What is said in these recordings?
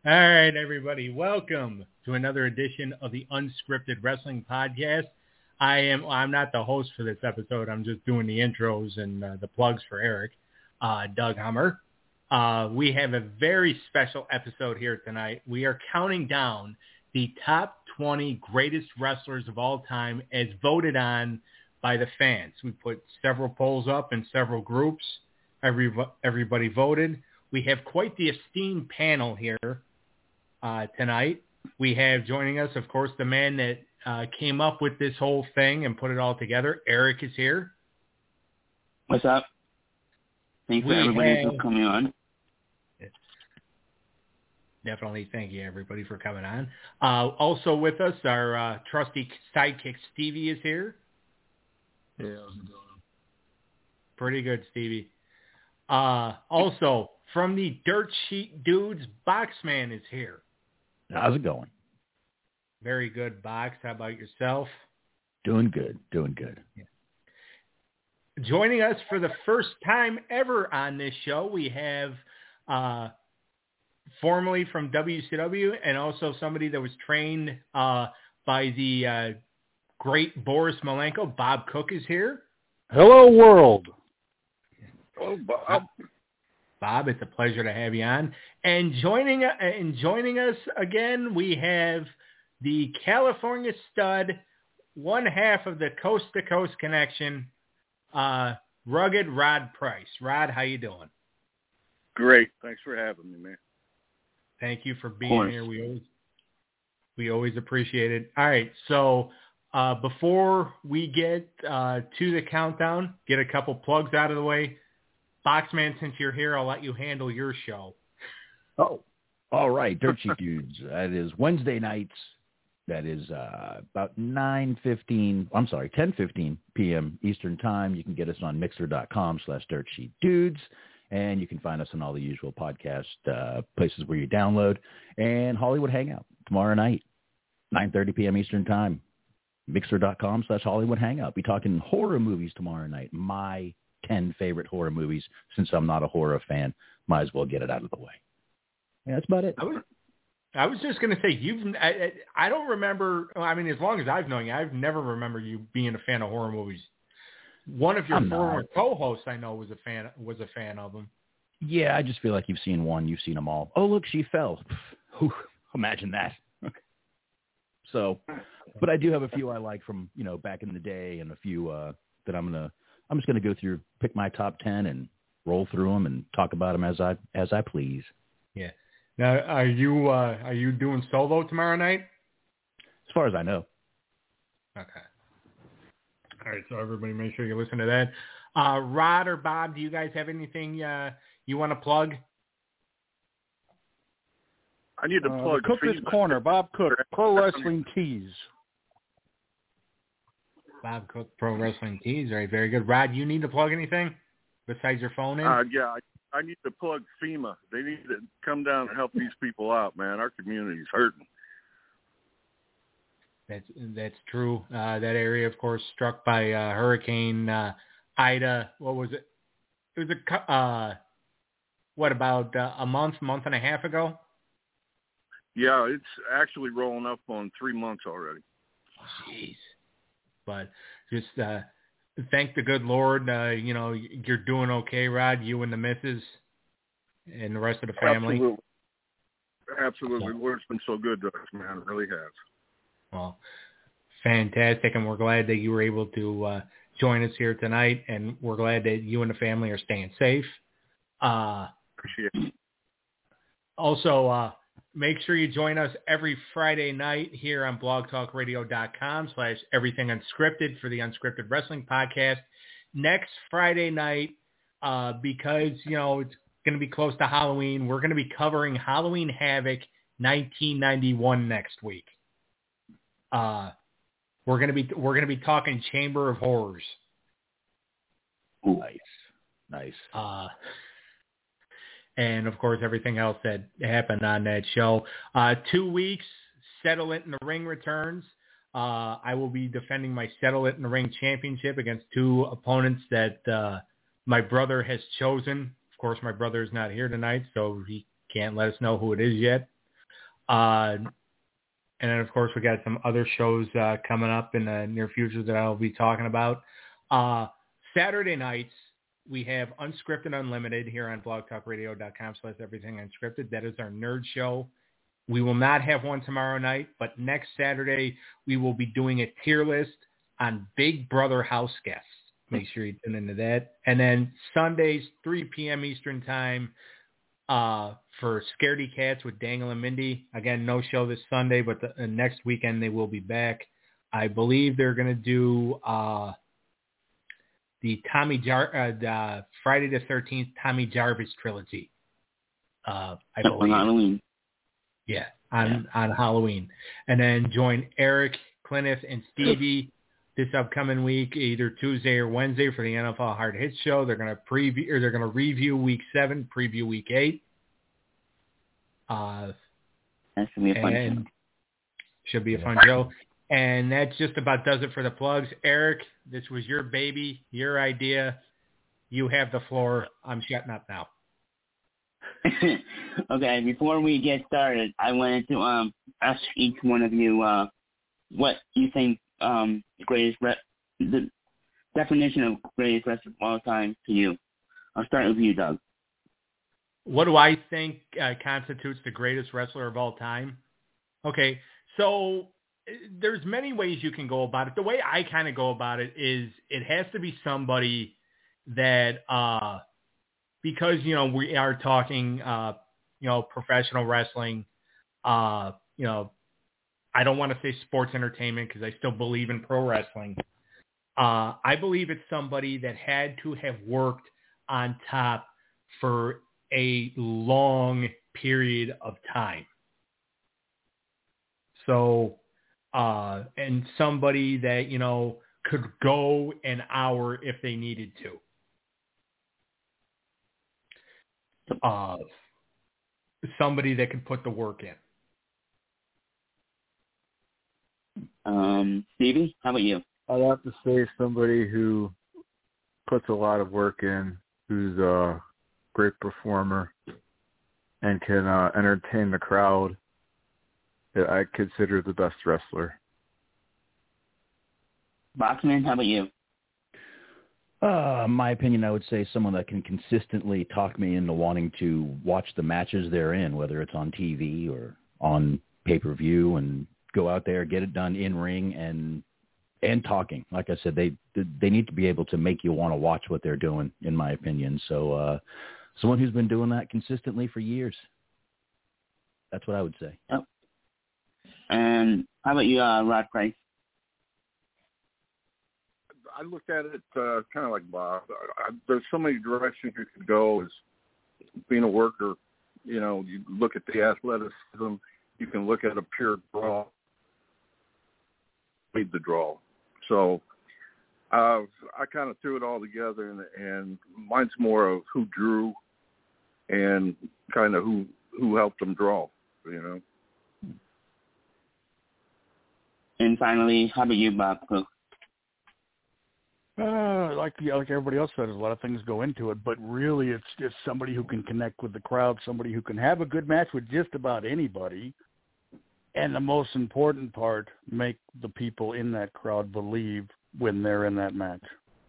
All right, everybody. Welcome to another edition of the Unscripted Wrestling Podcast. I'm not the host for this episode. I'm just doing the intros and the plugs for Eric, Doug Hummer. We have a very special episode here tonight. We are counting down the top 20 greatest wrestlers of all time as voted on by the fans. We put several polls up in several groups. Everybody voted. We have quite the esteemed panel here tonight. We have joining us, of course, the man that came up with this whole thing and put it all together. Eric is here. What's up? Thanks for everybody for coming on. Definitely thank you, everybody, for coming on. Also with us, our trusty sidekick, Stevie, is here. Hey, how's it going? Pretty good, Stevie. Also, from the Dirt Sheet Dudes, Boxman is here. How's it going? Very good, Box. How about yourself? Doing good. Yeah. Joining us for the first time ever on this show, we have formerly from WCW and also somebody that was trained by the great Boris Malenko. Bob Cook is here. Hello, world. Oh, Bob. Bob, it's a pleasure to have you on. And joining us again, we have the California stud, one half of the Coast to Coast Connection, rugged Rod Price. Rod, how you doing? Great. Thanks for having me, man. Thank you for being here. We always appreciate it. All right, so before we get to the countdown, get a couple plugs out of the way. Boxman, since you're here, I'll let you handle your show. Oh, all right. Dirt Sheet Dudes. That is Wednesday nights. That is about 10:15 p.m. Eastern Time. You can get us on mixer.com/dirtsheetdudes. And you can find us on all the usual podcast places where you download. And Hollywood Hangout tomorrow night, 9:30 p.m. Eastern Time. Mixer.com/Hollywood Hangout. Be talking horror movies tomorrow night. My 10 favorite horror movies. Since I'm not a horror fan, might as well get it out of the way. Yeah, that's about it. I was just going to say, I don't remember, I mean, as long as I've known you, I've never remembered you being a fan of horror movies. One of your former co-hosts I know was a fan of them. Yeah, I just feel like you've seen one, you've seen them all. Oh, look, she fell. Imagine that. So, but I do have a few I like from, back in the day, and a few that I'm just going to go through, pick my top 10 and roll through them and talk about them as I please. Yeah. Now, are you doing solo tomorrow night? As far as I know. Okay. All right, so everybody make sure you listen to that. Rod or Bob, do you guys have anything you want to plug? I need to plug Cook's Corner, Bob Cook, Pro Wrestling Tees. Bob Cook, Pro Wrestling Tees. All right, very good. Rod, you need to plug anything besides your phone in? Yeah, I need to plug FEMA. They need to come down and help these people out, man. Our community's hurting. That's true. That area, of course, struck by Hurricane Ida. What was it? It was about a month and a half ago? Yeah, it's actually rolling up on 3 months already. Jeez. But just thank the good Lord, you're doing okay, Rod, you and the missus and the rest of the family. Absolutely. Lord's been so good to us, man. It really has. Well, fantastic, and we're glad that you were able to join us here tonight, and we're glad that you and the family are staying safe. Appreciate it. Also, make sure you join us every Friday night here on blogtalkradio.com/everythingunscripted for the Unscripted Wrestling Podcast. Next Friday night, because, it's going to be close to Halloween, we're going to be covering Halloween Havoc 1991 next week. We're going to be talking Chamber of Horrors. Ooh. Nice. And of course, everything else that happened on that show. 2 weeks, Settle It in the Ring returns. I will be defending my Settle It in the Ring championship against two opponents that my brother has chosen. Of course, my brother is not here tonight, so he can't let us know who it is yet. And then, of course, we got some other shows coming up in the near future that I'll be talking about. Saturday nights, we have Unscripted Unlimited here on blogtalkradio.com/everythingunscripted. That is our nerd show. We will not have one tomorrow night, but next Saturday, we will be doing a tier list on Big Brother house guests. Make sure you tune into that. And then Sundays, 3 p.m. Eastern Time, for Scaredy Cats with Daniel and Mindy. Again, no show this Sunday, but the next weekend they will be back. I believe they're going to do the Friday the 13th Tommy Jarvis trilogy. I believe. On Halloween. Yeah, on Halloween. And then join Eric, Clinneth, and Stevie this upcoming week, either Tuesday or Wednesday, for the NFL Hard Hits show. They're going to review Week 7, preview Week 8. That's going to be a fun show. Should be a fun show. And that just about does it for the plugs. Eric, this was your baby, your idea. You have the floor. I'm shutting up now. Okay, before we get started, I wanted to ask each one of you what you think the definition of greatest wrestler of all time to you. I'll start with you, Doug. What do I think constitutes the greatest wrestler of all time? Okay, so there's many ways you can go about it. The way I kind of go about it is it has to be somebody that, because, we are talking, professional wrestling, I don't want to say sports entertainment because I still believe in pro wrestling. I believe it's somebody that had to have worked on top for a long period of time. So, and somebody that, could go an hour if they needed to. Somebody that could put the work in. Stevie, how about you? I'd have to say somebody who puts a lot of work in, who's a great performer, and can entertain the crowd, that I consider the best wrestler. Boxman, how about you? My opinion, I would say someone that can consistently talk me into wanting to watch the matches they're in, whether it's on TV or on pay-per-view, and go out there, get it done in ring and talking. Like I said, they need to be able to make you want to watch what they're doing, in my opinion. So someone who's been doing that consistently for years. That's what I would say. Oh. And how about you, Rod Price? I looked at it kind of like Bob. There's so many directions you could go as being a worker. You look at the athleticism. You can look at a pure draw. Made the draw. So I kind of threw it all together, and mine's more of who drew and kind of who helped them draw, And finally, how about you, Bob Cook? Like everybody else said, a lot of things go into it, but really it's just somebody who can connect with the crowd, somebody who can have a good match with just about anybody, and the most important part, make the people in that crowd believe when they're in that match.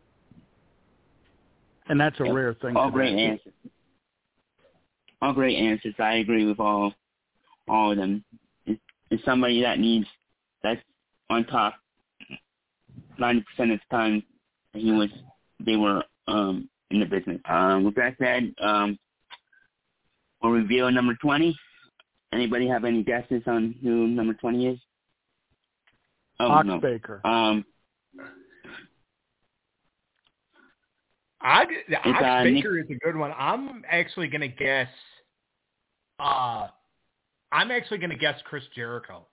And that's a rare thing. All great answers. All great answers. I agree with all of them. It's somebody that's on top 90% of the time. They were in the business. With that said, we'll reveal number 20. Anybody have any guesses on who number 20 is? Ox Baker. Ox Baker is a good one. I'm actually going to guess. Chris Jericho.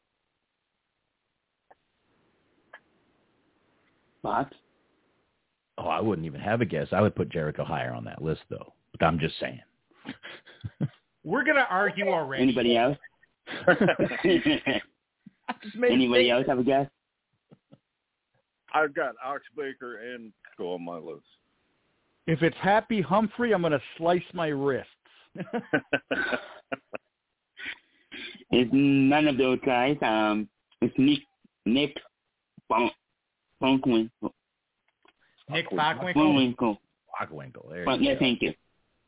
What? Oh, I wouldn't even have a guess. I would put Jericho higher on that list, though. But I'm just saying. We're going to argue already. Anybody else? Anybody else have a guess? I've got Ox Baker and Cole on my list. If it's Happy Humphrey, I'm going to slice my wrists. It's none of those guys. It's Nick Bockwinkel. Nick Bockwinkel? Bockwinkel. There Yeah, thank you.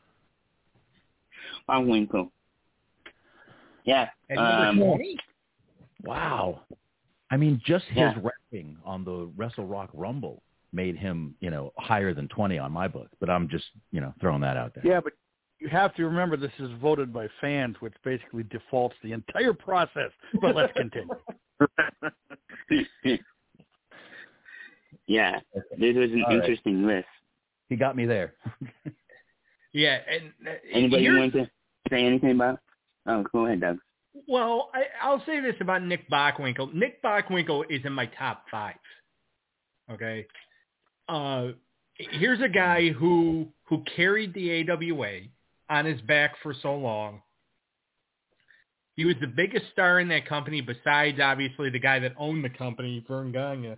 Bockwinkel. Yeah. At number 20? Wow. I mean, just his rapping on the Wrestle Rock Rumble made him, higher than 20 on my book. But I'm just, throwing that out there. Yeah, but you have to remember this is voted by fans, which basically defaults the entire process. But let's continue. Yeah, this was an interesting list. He got me there. Yeah, and anybody want to say anything about? Oh, go ahead, Doug. Well, I'll say this about Nick Bockwinkel. Nick Bockwinkel is in my top 5. Okay, here's a guy who carried the AWA on his back for so long. He was the biggest star in that company, besides obviously the guy that owned the company, Vern Gagne.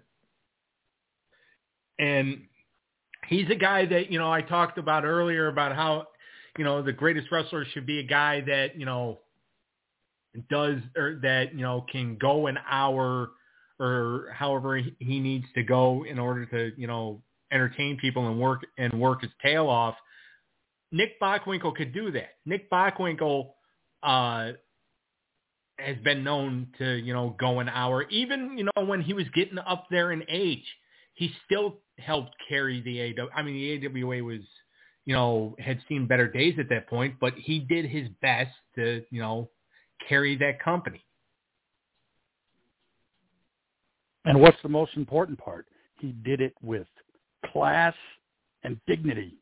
And he's a guy that, I talked about earlier about how, the greatest wrestler should be a guy that, does or that, can go an hour or however he needs to go in order to, entertain people and work his tail off. Nick Bockwinkel could do that. Nick Bockwinkel has been known to, go an hour. Even, when he was getting up there in age, he still helped carry the AWA. I mean, the AWA was, had seen better days at that point, but he did his best to, carry that company. And what's the most important part? He did it with class and dignity.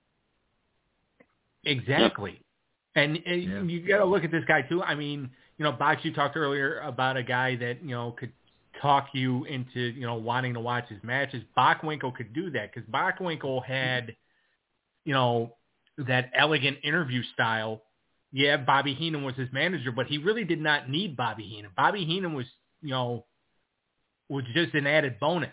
Exactly. And you got to look at this guy too. I mean, Box, you talked earlier about a guy that, could talk you into, wanting to watch his matches. Bockwinkel could do that because Bockwinkel had, that elegant interview style. Yeah, Bobby Heenan was his manager, but he really did not need Bobby Heenan. Bobby Heenan was, was just an added bonus.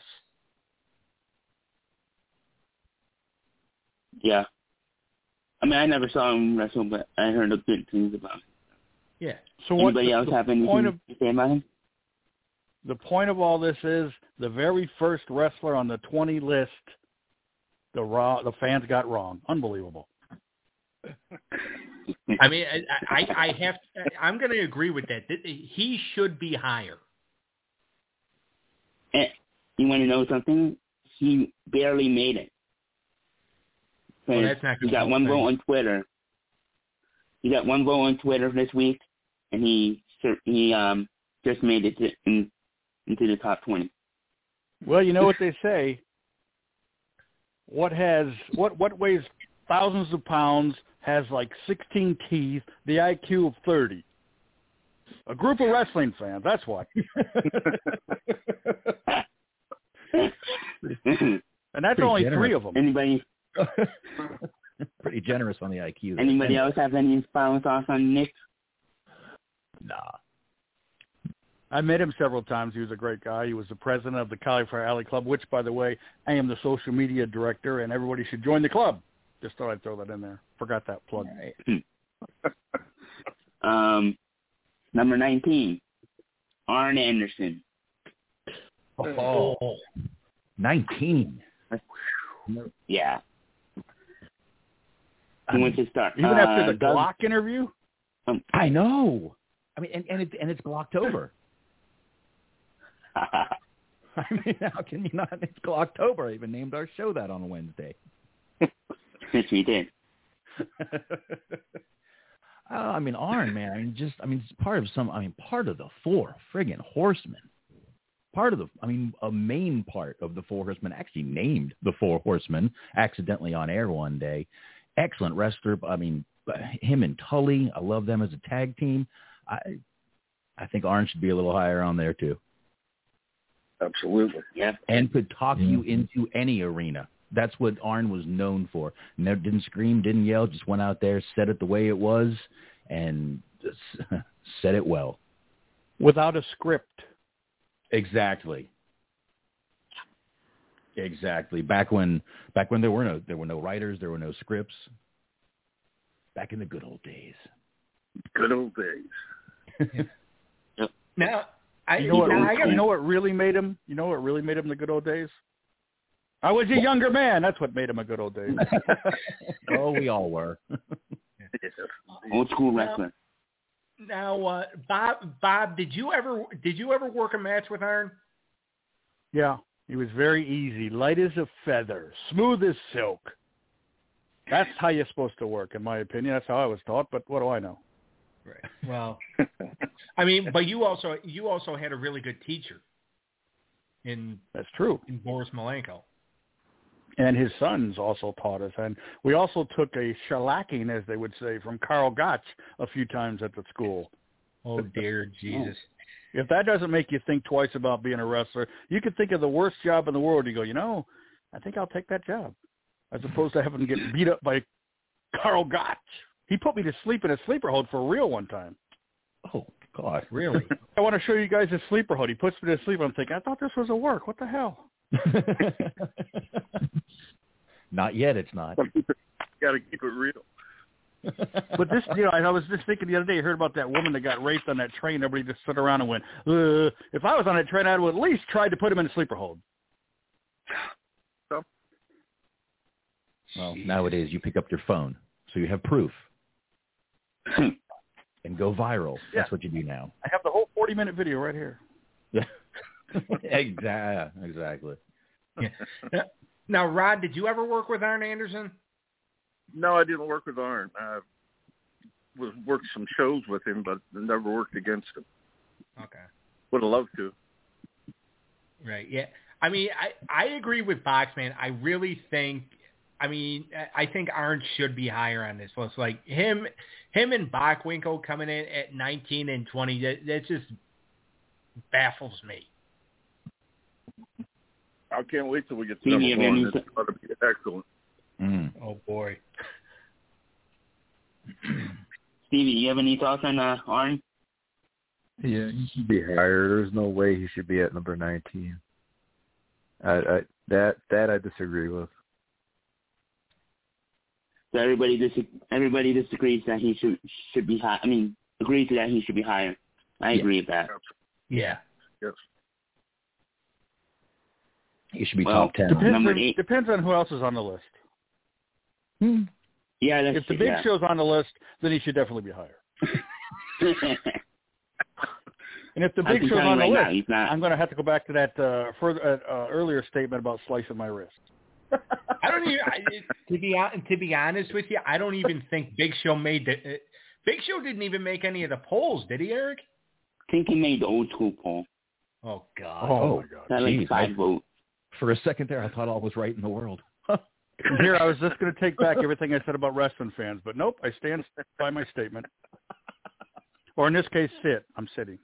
Yeah. I mean, I never saw him wrestle, but I heard good things about him. Yeah. So anybody else have anything to say about him? The point of all this is the very first wrestler on the 20 list, the fans got wrong. Unbelievable. I mean, I'm going to agree with that. He should be higher. And you want to know something? He barely made it. Well, that's not he got one vote on Twitter. He got one vote on Twitter this week, and he just made it into the top 20. Well, you know what they say. What weighs thousands of pounds, has like 16 teeth, the IQ of 30. A group of wrestling fans, that's what. And that's only generous. 3 of them. Anybody? Pretty generous on the IQ. Anybody else have any final thoughts on Nick? Nah. I met him several times. He was a great guy. He was the president of the Cauliflower Alley Club, which, by the way, I am the social media director, and everybody should join the club. Just thought I'd throw that in there. Forgot that plug. Right. Number 19, Arn Anderson. Oh, 19. Yeah. Who wants to start? Even after the Glock interview? I know. I mean, and it's Glocktober. I mean, how can you not? It's Glocktober. I even named our show that on a Wednesday. Yes, we did. I mean, Arn, man. It's part of the 4 friggin' horsemen. A main part of the 4 horsemen, actually named the 4 horsemen, accidentally on air one day. Excellent wrestler. I mean, him and Tully, I love them as a tag team. I think Arn should be a little higher on there too. Absolutely. Yeah. And could talk you into any arena. That's what Arn was known for. Never didn't scream, didn't yell, just went out there, said it the way it was, and just said it well. Without a script. Exactly. Back when there were no writers, there were no scripts. Back in the good old days. Good old days. Now, you know what really made him? You know what really made him the good old days? I was a younger man. That's what made him a good old days. Oh, we all were. Old school wrestler. Now, Bob, did you ever work a match with Arn? Yeah, he was very easy, light as a feather, smooth as silk. That's how you're supposed to work, in my opinion. That's how I was taught, but what do I know? Right. Well, I mean, but you also had a really good teacher. That's true. In Boris Malenko. And his sons also taught us. And we also took a shellacking, as they would say, from Karl Gotch a few times at the school. Oh, dear Jesus. If that doesn't make you think twice about being a wrestler, you could think of the worst job in the world. You go, I think I'll take that job, as opposed to having to get beat up by Karl Gotch. He put me to sleep in a sleeper hold for real one time. Oh, God. Really? I want to show you guys a sleeper hold. He puts me to sleep. I'm thinking, I thought this was a work. What the hell? Not yet, it's not. Got to keep it real. But this, I was just thinking the other day, I heard about that woman that got raped on that train. Everybody just stood around and went, if I was on that train, I would at least try to put him in a sleeper hold. Well, nowadays you pick up your phone, so you have proof. And go viral. That's what you do now. I have the whole 40-minute video right here. Exactly. Yeah. Now, Rod, did you ever work with Arn Anderson? No, I didn't work with Arn. I worked some shows with him, but never worked against him. Okay. Would have loved to. Right, yeah. I mean, I agree with Boxman. I really think, I think Arn should be higher on this list. Like, him and Bockwinkel coming in at 19 and 20, that just baffles me. I can't wait till we get to number one. It's going to be excellent. Mm. Oh, boy. Stevie, you have any thoughts on Arn? Yeah, he should be higher. There's no way he should be at number 19. That I disagree with. So everybody disagrees that he should be high. Agrees that he should be higher. I agree with that. Yeah. Yes. He should be top 10. Depends on who else is on the list. Yeah, that's if the Big Show's on the list, then he should definitely be higher. And if the Big Show's on the list, I'm going to have to go back to that earlier statement about slicing my wrist. I don't even. To be honest with you, I don't even think Big Show made the. Big Show didn't even make any of the polls, did he, Eric? I think he made the old school poll. Oh God! Oh my God! That like 5 votes. For a second there, I thought all was right in the world. Here, I was just going to take back everything I said about wrestling fans, but nope, I stand by my statement. Or in this case, sit. I'm sitting.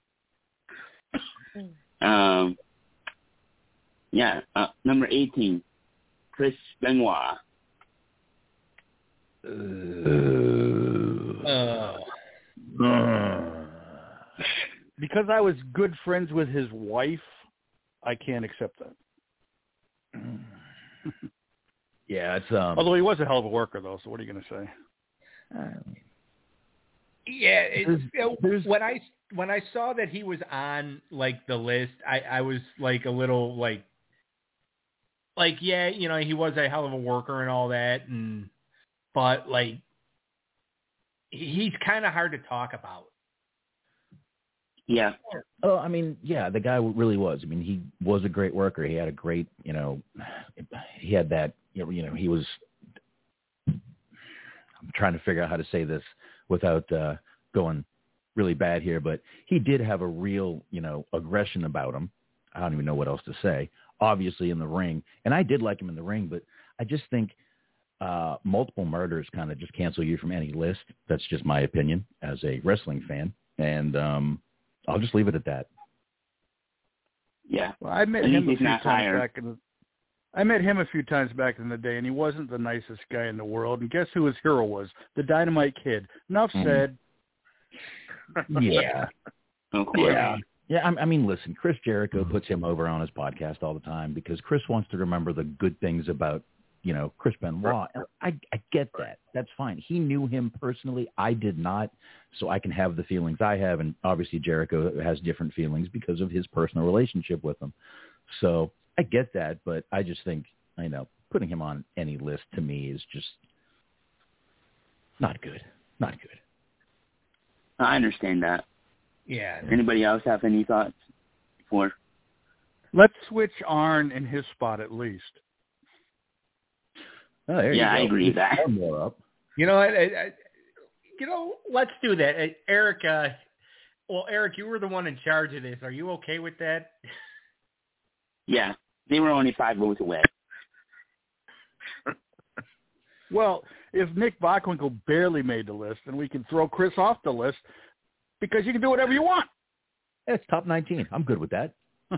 Number 18, Chris Benoit. Because I was good friends with his wife, I can't accept that. Yeah, it's although he was a hell of a worker, though. So what are you going to say? Yeah, when I saw that he was on like the list, I was like a little like yeah, he was a hell of a worker and all that, but like he's kind of hard to talk about. Yeah. Oh, yeah, the guy really was. He was a great worker. He had a great, he had that, he was, I'm trying to figure out how to say this without going really bad here, but he did have a real, aggression about him. I don't even know what else to say, obviously in the ring. And I did like him in the ring, but I just think multiple murders kind of just cancel you from any list. That's just my opinion as a wrestling fan. And, I'll just leave it at that. Yeah. Well, I met him a few times back in the day, and he wasn't the nicest guy in the world. And guess who his hero was? The Dynamite Kid. Enough said. Yeah. Of course. Yeah. Listen, Chris Jericho puts him over on his podcast all the time because Chris wants to remember the good things about Chris Benoit. I get that. That's fine. He knew him personally. I did not, so I can have the feelings I have, and obviously Jericho has different feelings because of his personal relationship with him. So I get that, but I just think, putting him on any list to me is just not good. Not good. I understand that. Yeah. Anybody else have any thoughts before? Let's switch Arn in his spot at least. Oh, there you go. I agree with that. More up. You know what? Let's do that. Eric, Eric, you were the one in charge of this. Are you okay with that? Yeah. They were only 5 votes away. Well, if Nick Bockwinkel barely made the list, then we can throw Chris off the list because you can do whatever you want. It's top 19. I'm good with that.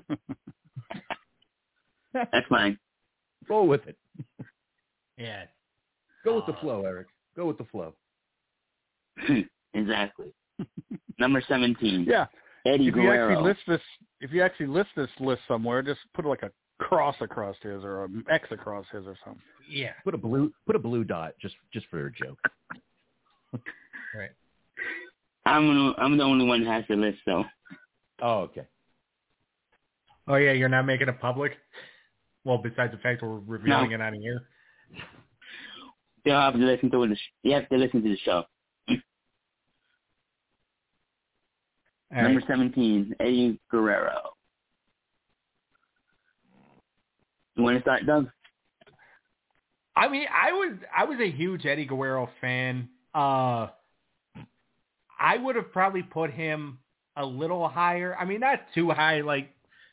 That's fine. Roll with it. Yeah. Go with the flow, Eric. Go with the flow. Exactly. Number 17. Yeah. Eddie Guerrero. If you actually list this list somewhere, just put like a cross across his or an X across his or something. Yeah. Put a blue dot just for a joke. Right. I'm the only one who has the list, though. Oh, okay. Oh yeah, you're not making it public? Well, besides the fact we're revealing it on here. You have to listen to it. You have to listen to the show. Number 17, Eddie Guerrero. You want to start, Doug? I mean, I was a huge Eddie Guerrero fan. I would have probably put him a little higher. I mean, not too high, like,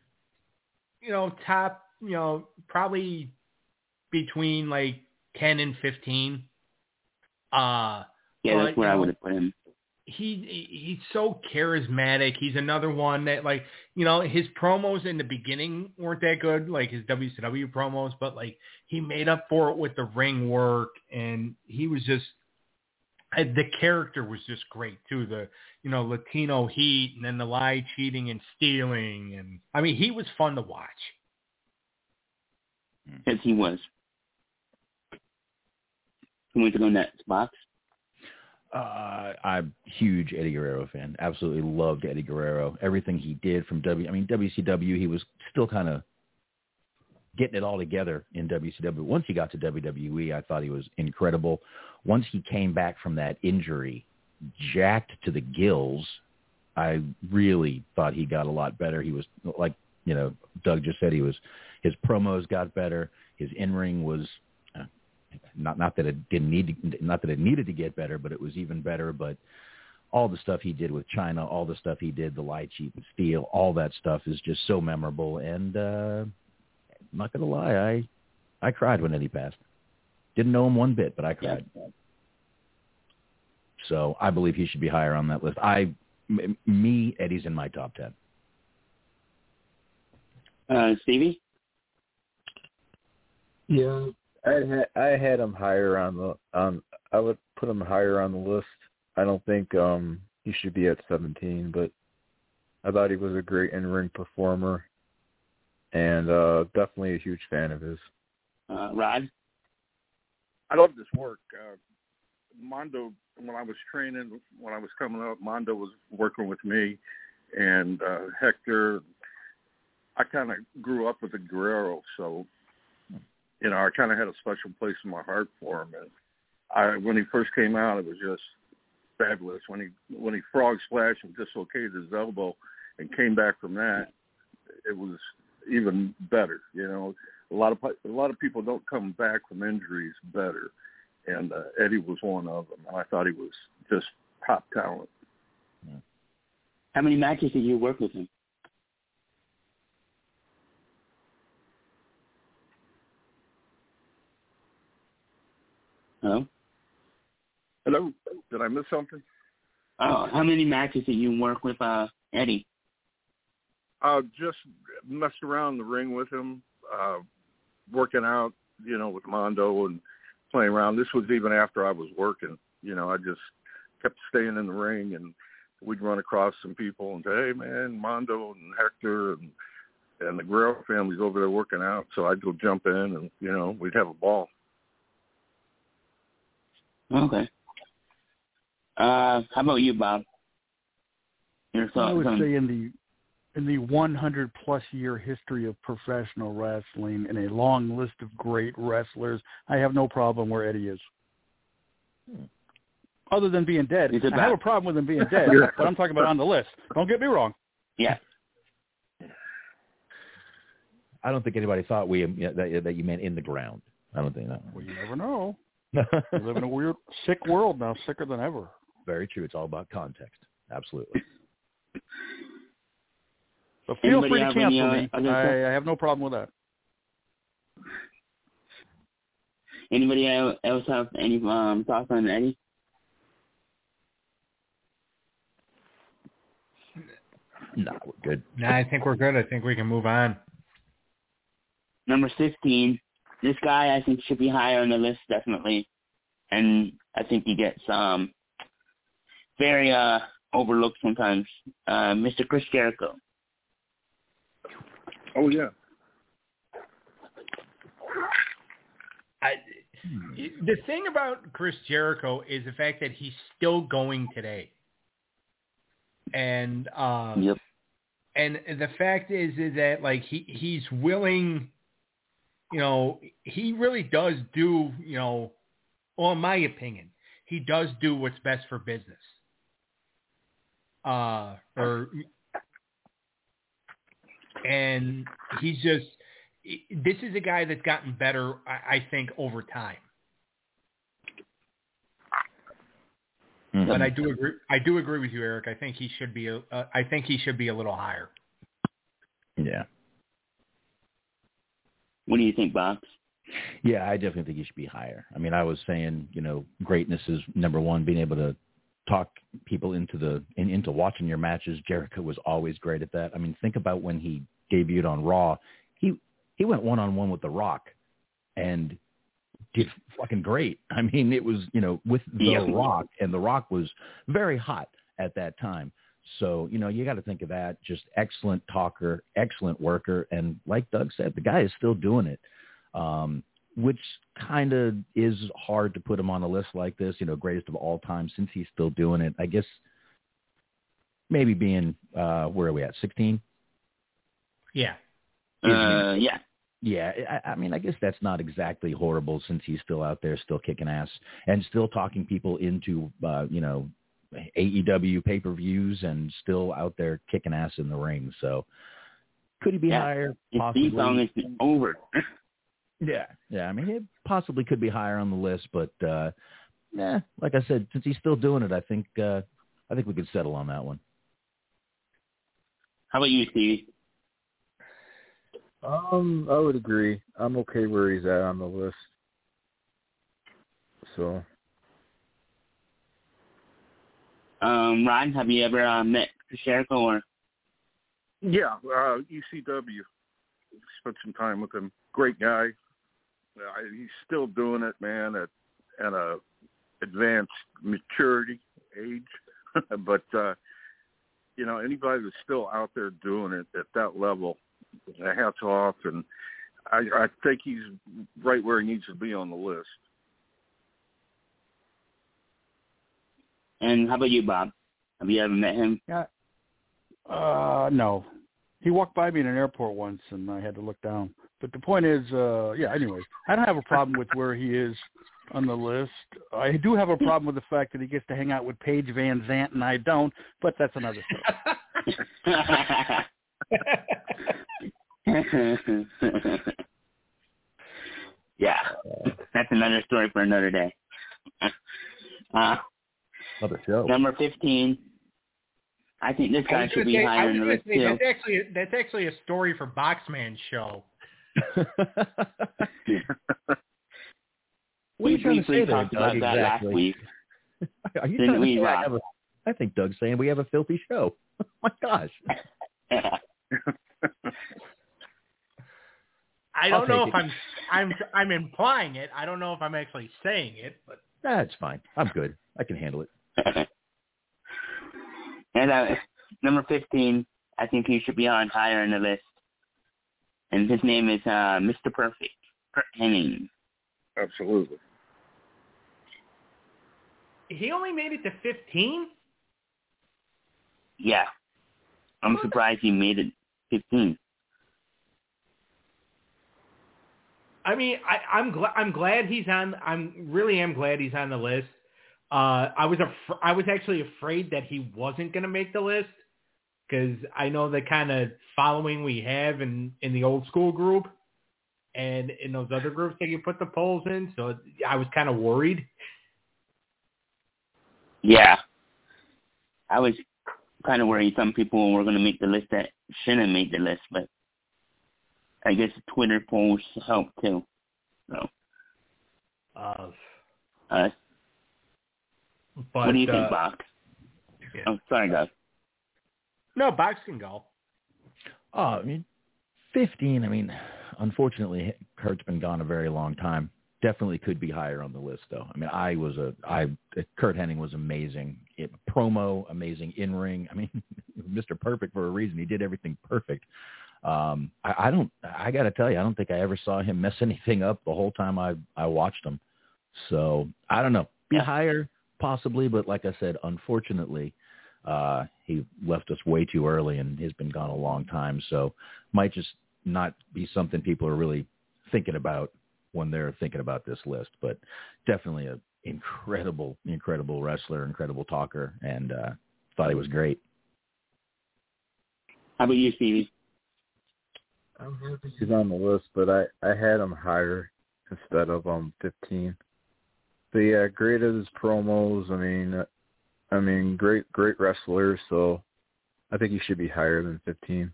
top, probably between like 10 and 15. Yeah, that's where I would have put him. He's so charismatic. He's another one that, like, his promos in the beginning weren't that good, like his WCW promos, but like he made up for it with the ring work, and he was just, the character was just great too. The Latino heat, and then the lie, cheating, and stealing, and I mean he was fun to watch. Yes, he was. You want to go next, Box? I'm a huge Eddie Guerrero fan. Absolutely loved Eddie Guerrero. Everything he did from WCW, he was still kind of getting it all together in WCW. Once he got to WWE, I thought he was incredible. Once he came back from that injury, jacked to the gills, I really thought he got a lot better. He was, like, Doug just said, his promos got better. His in-ring was not that it needed to get better, but it was even better. But all the stuff he did with China, all the stuff he did, the lie, cheat, and steal, all that stuff is just so memorable. And I'm not going to lie, I cried when Eddie passed. Didn't know him one bit, but I cried. Yeah. So I believe he should be higher on that list. Eddie's in my top 10. Stevie? Yeah, I had him higher I would put him higher on the list. I don't think he should be at 17, but I thought he was a great in-ring performer, and definitely a huge fan of his. Rod? I love this work. Mondo, when I was training, when I was coming up, Mondo was working with me, and Hector. I kind of grew up with the Guerrero, so I kind of had a special place in my heart for him. And when he first came out, it was just fabulous. When he frog splashed and dislocated his elbow, and came back from that, it was even better. A lot of people don't come back from injuries better, and Eddie was one of them. And I thought he was just top talent. How many matches did you work with him? Hello? Did I miss something? Oh, how many matches did you work with Eddie? Just messed around in the ring with him, working out, with Mondo and playing around. This was even after I was working. I just kept staying in the ring, and we'd run across some people and say, hey, man, Mondo and Hector and the Guerrero family's over there working out. So I'd go jump in and, we'd have a ball. Okay. How about you, Bob? Your thoughts I would on... say in the 100-plus year history of professional wrestling and a long list of great wrestlers, I have no problem where Eddie is. Other than being dead. I have a problem with him being dead, but I'm talking about on the list. Don't get me wrong. Yeah. I don't think anybody thought that you meant in the ground. I don't think that. Well, you never know. We live in a weird, sick world now, sicker than ever. Very true. It's all about context. Absolutely. So feel free to cancel me. I have no problem with that. Anybody else have any thoughts on Eddie? No, we're good. No, I think we're good. I think we can move on. Number 15. This guy, I think, should be higher on the list, definitely. And I think he gets very overlooked sometimes. Mr. Chris Jericho. Oh, yeah. The thing about Chris Jericho is the fact that he's still going today. And Yep. And the fact is that like he's willing, he really does do, well, in my opinion, he does do what's best for business. And he's just, this is a guy that's gotten better, I think, over time. Mm-hmm. But I do agree with you, Eric. I think he should be a little higher. Yeah. What do you think, Bob? Yeah, I definitely think he should be higher. I mean, I was saying, greatness is number one, being able to talk people into watching your matches. Jericho was always great at that. I mean, think about when he debuted on Raw. He went one-on-one with The Rock and did fucking great. I mean, it was, with The Rock, and The Rock was very hot at that time. So, you got to think of that. Just excellent talker, excellent worker. And like Doug said, the guy is still doing it, which kind of is hard to put him on a list like this, greatest of all time, since he's still doing it. I guess maybe being, where are we at, 16? Yeah. Yeah. Yeah, I mean, I guess that's not exactly horrible since he's still out there, still kicking ass, and still talking people into, AEW pay-per-views, and still out there kicking ass in the ring. So could he be higher? Possibly. His song is over. Yeah. I mean, it possibly could be higher on the list, but like I said, since he's still doing it, I think we could settle on that one. How about you, Steve? I would agree. I'm okay where he's at on the list. So. Ron, have you ever met Chris Jericho or? Yeah, ECW. Spent some time with him. Great guy. He's still doing it, man, at a advanced maturity age. But anybody that's still out there doing it at that level, hats off. And I think he's right where he needs to be on the list. And how about you, Bob? Have you ever met him? Yeah. No. He walked by me in an airport once, and I had to look down. But the point is, anyways, I don't have a problem with where he is on the list. I do have a problem with the fact that he gets to hang out with Paige Van Zant, and I don't, but that's another story. Yeah, that's another story for another day. Another show. Number 15. I think this guy should be higher on the list too. That's actually a story for Boxman's show. What are you trying to say there, talked about Doug? that last week. Are you trying to say I think Doug's saying we have a filthy show. Oh my gosh. I don't know if I'm implying it. I don't know if I'm actually saying it, but that's fine. I'm good. I can handle it. And number 15, I think he should be on higher on the list. And his name is Mr. Perfect, Curt Hennig. Absolutely. he only made it to 15? Yeah. I'm surprised he made it 15. I mean, I'm glad he's on. Really am glad he's on the list. I was actually afraid that he wasn't going to make the list because I know the kind of following we have in the old school group and in those other groups that you put the polls in. So I was kind of worried. Yeah. I was kind of worried some people were going to make the list that shouldn't make the list, but I guess Twitter polls help too. So, but, what do you think, Box? Yeah. Oh, sorry, guys. No, Box can go. I mean, 15. I mean, unfortunately, Kurt's been gone a very long time. Definitely could be higher on the list, though. I mean, Curt Hennig was amazing. Promo, amazing in ring. I mean, Mr. Perfect for a reason. He did everything perfect. I got to tell you, I don't think I ever saw him mess anything up the whole time I watched him. So I don't know. Be higher possibly, but like I said, unfortunately, he left us way too early and he's been gone a long time. So might just not be something people are really thinking about when they're thinking about this list, but definitely an incredible wrestler, incredible talker, and thought he was great. How about you, Stevie? I'm happy he's on the list, but I had him higher instead of 15. But yeah, great at his promos. I mean, great wrestler. So I think he should be higher than 15.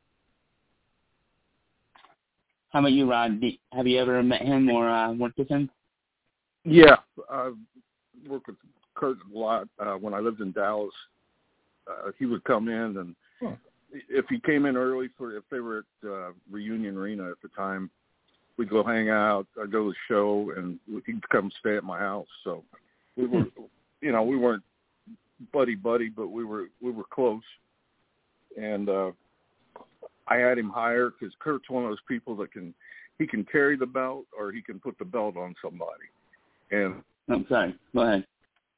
How about you, Rod? Have you ever met him or worked with him? Yeah, I've worked with Kurt a lot. When I lived in Dallas, he would come in, and if he came in early if they were at Reunion Arena at the time, we'd go hang out. I'd go to the show, and he'd come stay at my house. So we were, we weren't buddy, but we were close. And I had him higher because Kurt's one of those people that he can carry the belt or he can put the belt on somebody. And I'm sorry. Go ahead.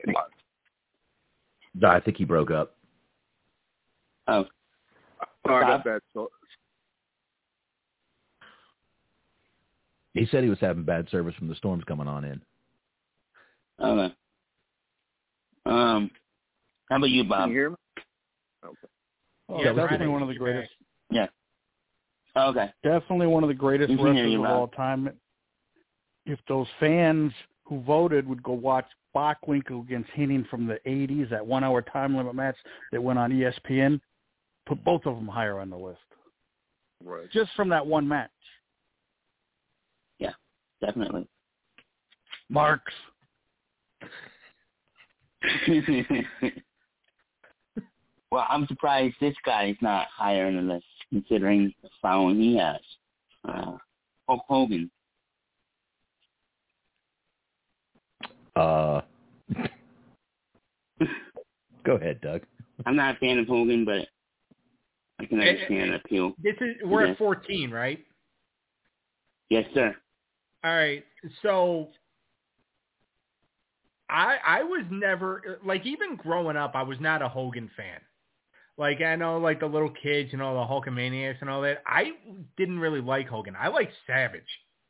I think he broke up. Oh. I got that. So he said he was having bad service from the storms coming on in. Okay. How about you, Bob? Can you hear me? Okay. Oh, Yeah, definitely one of the greatest. Yeah. Okay. Definitely one of the greatest We can hear wrestlers you, of all time. If those fans who voted would go watch Bockwinkel against Hennig from the 80s, that 1 hour time limit match that went on ESPN, put both of them higher on the list. Right. Just from that one match. Yeah, definitely. Marks. Well, I'm surprised this guy is not higher on the list, considering the following he has. Hulk Hogan. Go ahead, Doug. I'm not a fan of Hogan, but I can understand the appeal. We're at 14, right? Yes, sir. All right. So I was never, like, even growing up, I was not a Hogan fan. Like, I know, like, the little kids, the Hulkamaniacs and all that. I didn't really like Hogan. I liked Savage.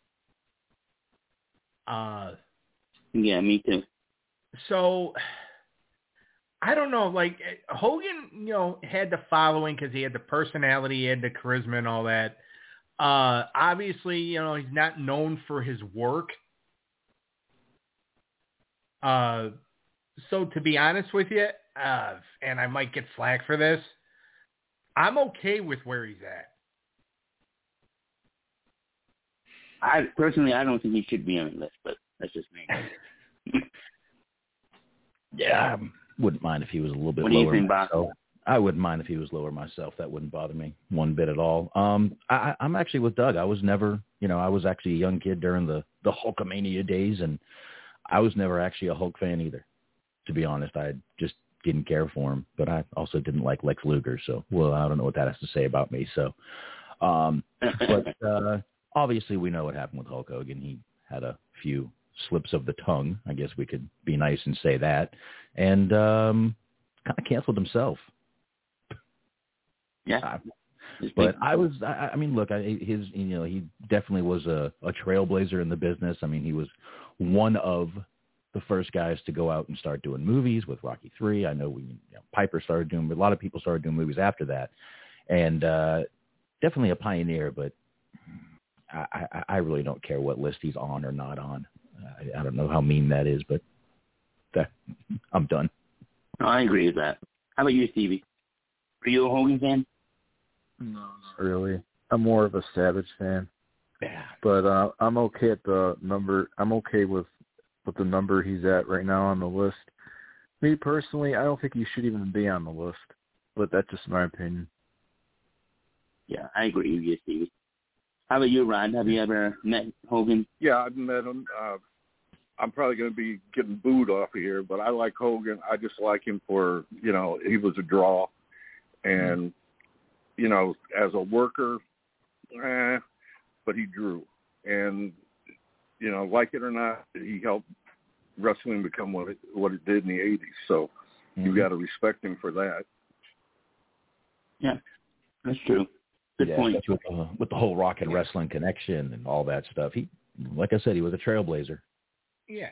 Yeah, me too. So, I don't know. Like, Hogan, had the following because he had the personality, he had the charisma and all that. Obviously, he's not known for his work. So to be honest with you, and I might get flack for this, I'm okay with where he's at. I don't think he should be on the list, but that's just me. Yeah, I wouldn't mind if he was a little bit lower. What do you think, Bob? I wouldn't mind if he was lower myself. That wouldn't bother me one bit at all. I'm actually with Doug. I was never, I was actually a young kid during the Hulkamania days, and I was never actually a Hulk fan either. To be honest, I just didn't care for him, but I also didn't like Lex Luger. So, well, I don't know what that has to say about me. So, but obviously we know what happened with Hulk Hogan. He had a few slips of the tongue. I guess we could be nice and say that. And kind of canceled himself. Yeah. But I mean, look, he definitely was a trailblazer in the business. I mean, he was one of the first guys to go out and start doing movies with Rocky III. I know Piper started doing, but a lot of people started doing movies after that. And definitely a pioneer, but I really don't care what list he's on or not on. I don't know how mean that is, but I'm done. No, I agree with that. How about you, Stevie? Are you a Hogan fan? No, not really. I'm more of a Savage fan. Yeah. But I'm okay at the number. I'm okay with the number he's at right now on the list. Me personally, I don't think he should even be on the list. But that's just my opinion. Yeah, I agree with you, Stevie. How about you, Rod? Have you ever met Hogan? Yeah, I've met him. I'm probably going to be getting booed off of here, but I like Hogan. I just like him for, he was a draw. And, as a worker, but he drew. And, like it or not, he helped wrestling become what it did in the 80s. So you got to respect him for that. Yeah, that's true. Good point. With the whole Rock and Wrestling connection and all that stuff. He, like I said, he was a trailblazer. Yeah.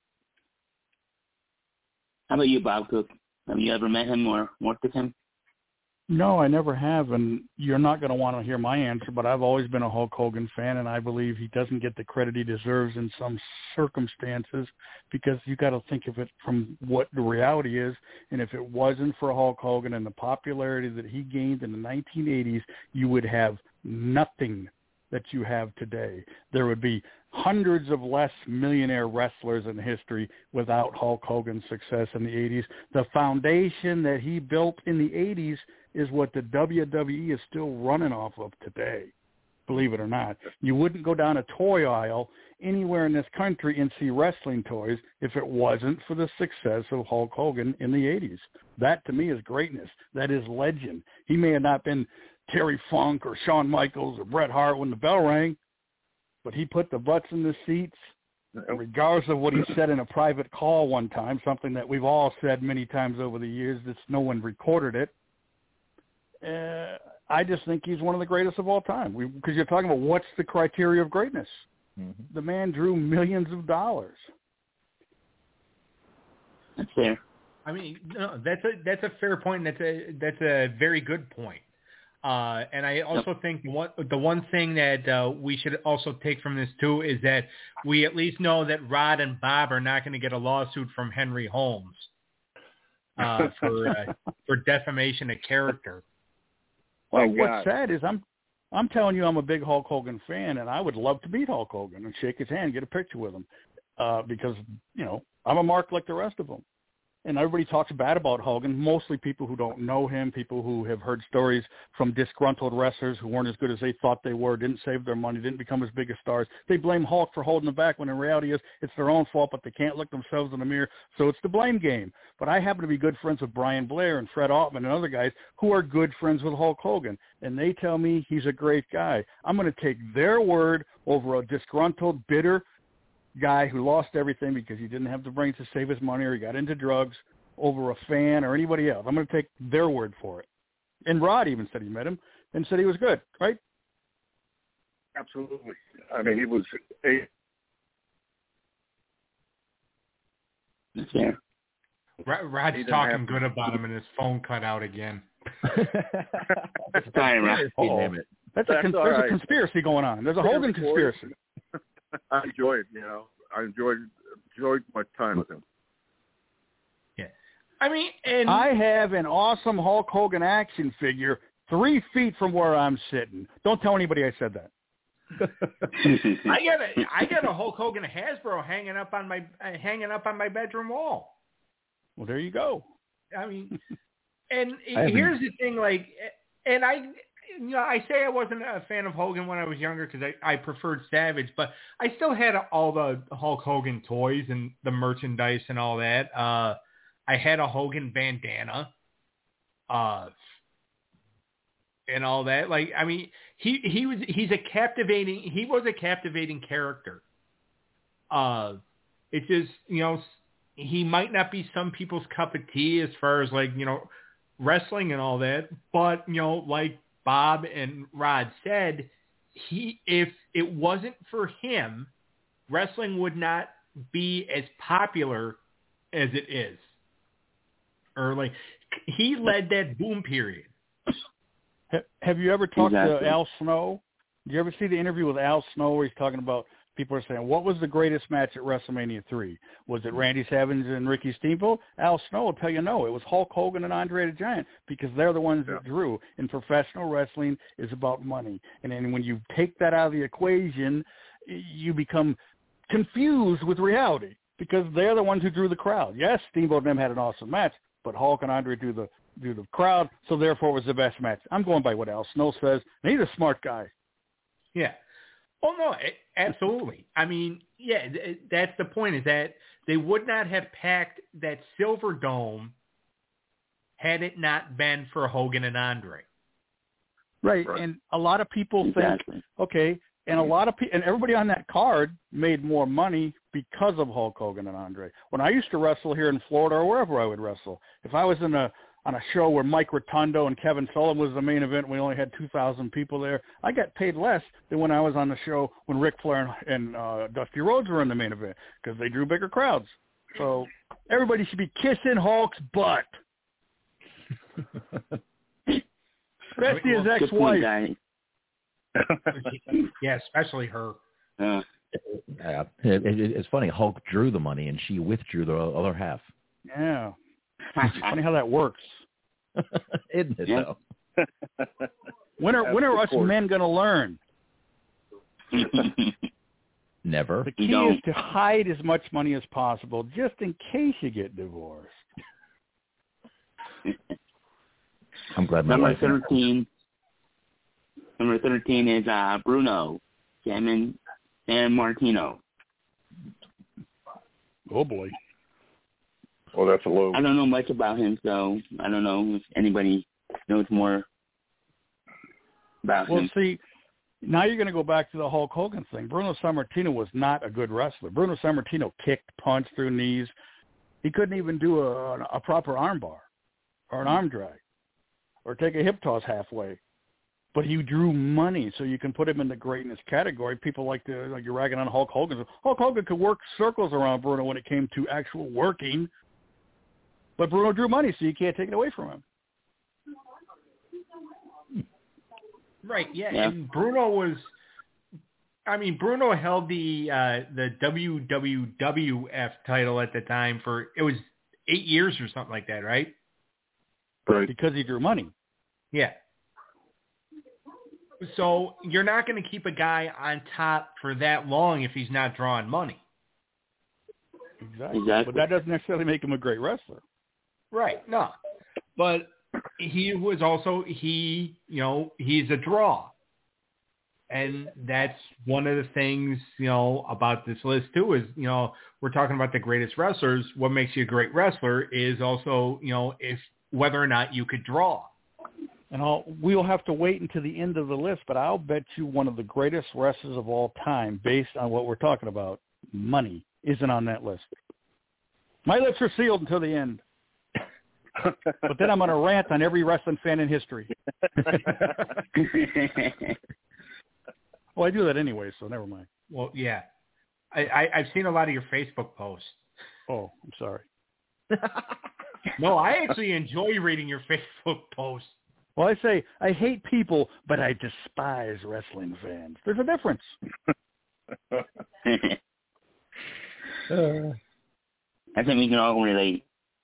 How about you, Bob Cook? Have you ever met him or worked with him? No, I never have, and you're not going to want to hear my answer, but I've always been a Hulk Hogan fan, and I believe he doesn't get the credit he deserves in some circumstances, because you got to think of it from what the reality is, and if it wasn't for Hulk Hogan and the popularity that he gained in the 1980s, you would have nothing that you have today. There would be hundreds of less millionaire wrestlers in history without Hulk Hogan's success in the 80s. The foundation that he built in the 80s is what the WWE is still running off of today, believe it or not. You wouldn't go down a toy aisle anywhere in this country and see wrestling toys if it wasn't for the success of Hulk Hogan in the 80s. That, to me, is greatness. That is legend. He may have not been Terry Funk or Shawn Michaels or Bret Hart when the bell rang, but he put the butts in the seats, regardless of what he said in a private call one time, something that we've all said many times over the years, that no one recorded it. I just think he's one of the greatest of all time. Because you're talking about what's the criteria of greatness. Mm-hmm. The man drew millions of dollars. That's fair. I mean, no, that's a fair point. That's a very good point. And I also think the one thing that we should also take from this too is that we at least know that Rod and Bob are not going to get a lawsuit from Henry Holmes for defamation of character. Well, what's sad is I'm telling you I'm a big Hulk Hogan fan, and I would love to meet Hulk Hogan and shake his hand, get a picture with him, because I'm a mark like the rest of them. And everybody talks bad about Hogan, mostly people who don't know him, people who have heard stories from disgruntled wrestlers who weren't as good as they thought they were, didn't save their money, didn't become as big as stars. They blame Hulk for holding them back when in reality it's their own fault, but they can't look themselves in the mirror, so it's the blame game. But I happen to be good friends with Brian Blair and Fred Altman and other guys who are good friends with Hulk Hogan, and they tell me he's a great guy. I'm going to take their word over a disgruntled, bitter guy who lost everything because he didn't have the brains to save his money or he got into drugs, over a fan or anybody else. I'm going to take their word for it. And Rod even said he met him and said he was good, right? Absolutely. I mean, he was fair. Rod's talking good about him and his phone cut out again. Sorry, Rod. There's a conspiracy going on. There's a Hogan conspiracy. I enjoyed it, I enjoyed my time with him. Yeah. I mean, and I have an awesome Hulk Hogan action figure 3 feet from where I'm sitting. Don't tell anybody I said that. I got a Hulk Hogan Hasbro hanging up on my bedroom wall. Well, there you go. I mean, and here's the thing, and I say I wasn't a fan of Hogan when I was younger because I preferred Savage, but I still had all the Hulk Hogan toys and the merchandise and all that. I had a Hogan bandana, and all that. He was a captivating character. It's just, he might not be some people's cup of tea as far as like, wrestling and all that. But, like Bob and Rod said, if it wasn't for him, wrestling would not be as popular as it is. Or like, he led that boom period. Have you ever talked Exactly. to Al Snow? Did you ever see the interview with Al Snow where he's talking about, people are saying, what was the greatest match at WrestleMania 3? Was it Randy Savage and Ricky Steamboat? Al Snow will tell you no. It was Hulk Hogan and Andre the Giant, because they're the ones that drew. And professional wrestling is about money. And then when you take that out of the equation, you become confused with reality, because they're the ones who drew the crowd. Yes, Steamboat and them had an awesome match, but Hulk and Andre drew the crowd, so therefore it was the best match. I'm going by what Al Snow says, and he's a smart guy. Yeah. Oh, no, absolutely. I mean, yeah, that's the point, is that they would not have packed that Silver Dome had it not been for Hogan and Andre. Right. And a lot of people think, okay, and a lot of people, and everybody on that card made more money because of Hulk Hogan and Andre. When I used to wrestle here in Florida or wherever I would wrestle, if I was on a show where Mike Rotundo and Kevin Sullivan was the main event, we only had 2,000 people there, I got paid less than when I was on the show when Ric Flair and Dusty Rhodes were in the main event, because they drew bigger crowds. So everybody should be kissing Hulk's butt. Especially his ex-wife. Yeah, especially her. Yeah, it's funny. Hulk drew the money, and she withdrew the other half. Yeah. It's funny how that works. Isn't it, though? When are us men going to learn? Never. The key is to hide as much money as possible, just in case you get divorced. I'm glad my Number wife... 13 is Bruno San Martino. Oh, boy. Well, that's a low. I don't know much about him, so I don't know if anybody knows more about him. Well, see, now you're going to go back to the Hulk Hogan thing. Bruno Sammartino was not a good wrestler. Bruno Sammartino kicked, punched through knees. He couldn't even do a proper arm bar or an arm drag or take a hip toss halfway. But he drew money, so you can put him in the greatness category. People like you're ragging on Hulk Hogan. Hulk Hogan could work circles around Bruno when it came to actual working. But Bruno drew money, so you can't take it away from him. Right, yeah. And Bruno held the WWF title at the time for, it was 8 years or something like that, right? Right. Because he drew money. Yeah. So you're not going to keep a guy on top for that long if he's not drawing money. Exactly. But that doesn't necessarily make him a great wrestler. Right, no. But he was also, he's a draw. And that's one of the things, about this list too is, we're talking about the greatest wrestlers. What makes you a great wrestler is also, if whether or not you could draw. And we'll have to wait until the end of the list, but I'll bet you one of the greatest wrestlers of all time, based on what we're talking about, money, isn't on that list. My lips are sealed until the end. But then I'm going to rant on every wrestling fan in history. Well, I do that anyway, so never mind. Well, yeah. I've seen a lot of your Facebook posts. Oh, I'm sorry. No, I actually enjoy reading your Facebook posts. Well, I say I hate people, but I despise wrestling fans. There's a difference. I think we can all relate.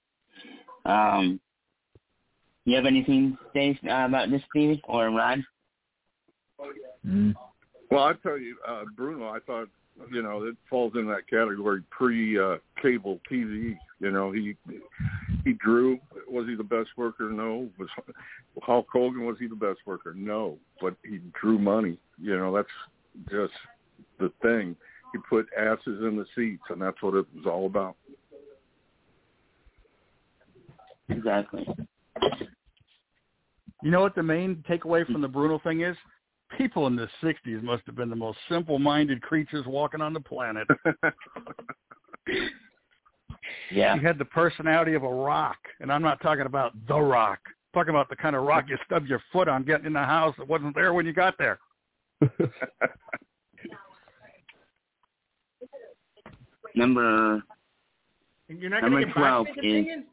You have anything to say about this, Stevie or Rod? Well, I tell you, Bruno, I thought, it falls in that category pre-cable TV. He drew. Was he the best worker? No. Was Hulk Hogan, was he the best worker? No. But he drew money. That's just the thing. He put asses in the seats, and that's what it was all about. Exactly. You know what the main takeaway from the Bruno thing is? People in the 60s must have been the most simple-minded creatures walking on the planet. Yeah. He had the personality of a rock, and I'm not talking about The Rock. I'm talking about the kind of rock you stubbed your foot on getting in the house that wasn't there when you got there. Number You're not going to get 12 Boxman's is opinion?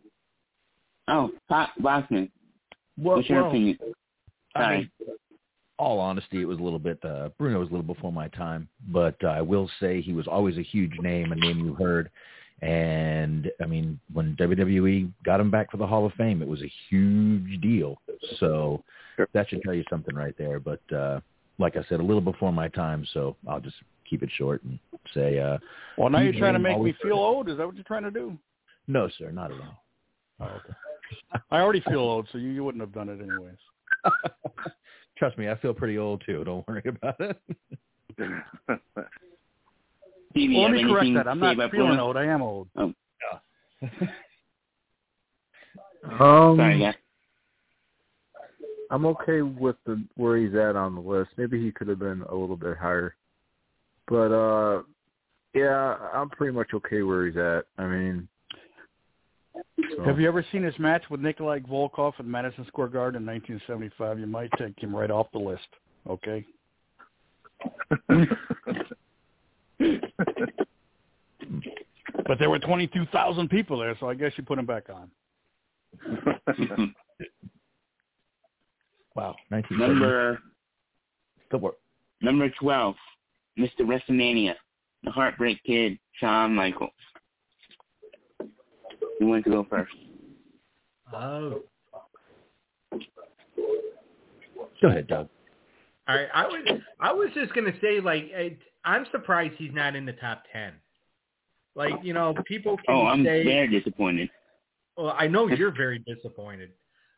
Boxman. Well, What's your opinion? Sorry. I mean, all honesty, it was a little bit, Bruno was a little before my time, but I will say he was always a huge name, a name you heard. And, I mean, when WWE got him back for the Hall of Fame, it was a huge deal. So that should tell you something right there. But like I said, a little before my time, so I'll just keep it short and say well, now you're trying to name, make me feel old. Is that what you're trying to do? No, sir, not at all. Oh, okay. I already feel old, so you wouldn't have done it anyways. Trust me, I feel pretty old, too. Don't worry about it. Stevie, Well, let me correct anything that. I'm to say not about feeling Bruno? old. I am old. Oh. Yeah. Sorry, guys. I'm okay with where he's at on the list. Maybe he could have been a little bit higher. But, yeah, I'm pretty much okay where he's at. I mean, so. Have you ever seen his match with Nikolai Volkov at Madison Square Garden in 1975? You might take him right off the list, okay? But there were 22,000 people there, so I guess you put him back on. Wow. 1970. Number 12, Mr. WrestleMania, the Heartbreak Kid, Shawn Michaels. Who wants to go first? Oh. Go ahead, Doug. All right. I was just going to say, like, I'm surprised he's not in the top 10. Like, you know, people can I'm say... very disappointed. Well, I know you're very disappointed.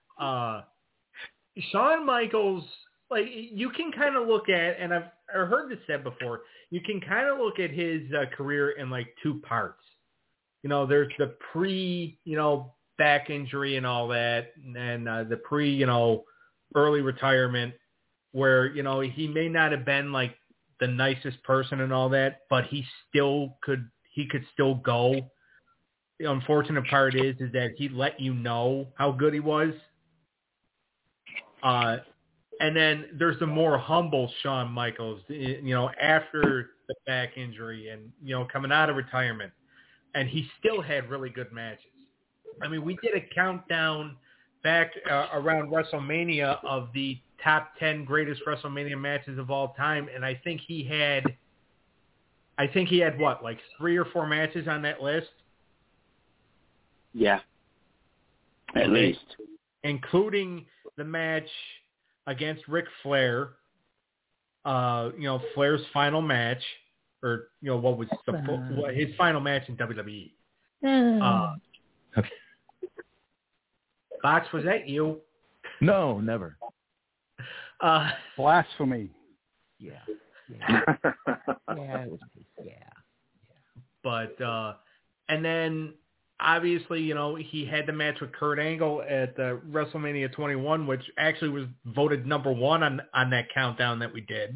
Shawn Michaels, like, you can kind of look at, and I've heard this said before, you can kind of look at his career in, like, two parts. You know, there's the back injury and all that, and the early retirement where, he may not have been, like, the nicest person and all that, but he could still go. The unfortunate part is that he let you know how good he was. And then there's the more humble Shawn Michaels, after the back injury and, coming out of retirement. And he still had really good matches. I mean, we did a countdown back around WrestleMania of the top 10 greatest WrestleMania matches of all time. And I think he had what, like 3 or 4 matches on that list? Yeah. At least. Including the match against Ric Flair, Flair's final match, or, what was his final match in WWE. Okay. Box, was that you? No, never. Blasphemy. Yeah. Yeah, it was, yeah. But, and then, obviously, he had the match with Kurt Angle at WrestleMania 21, which actually was voted number 1 on that countdown that we did.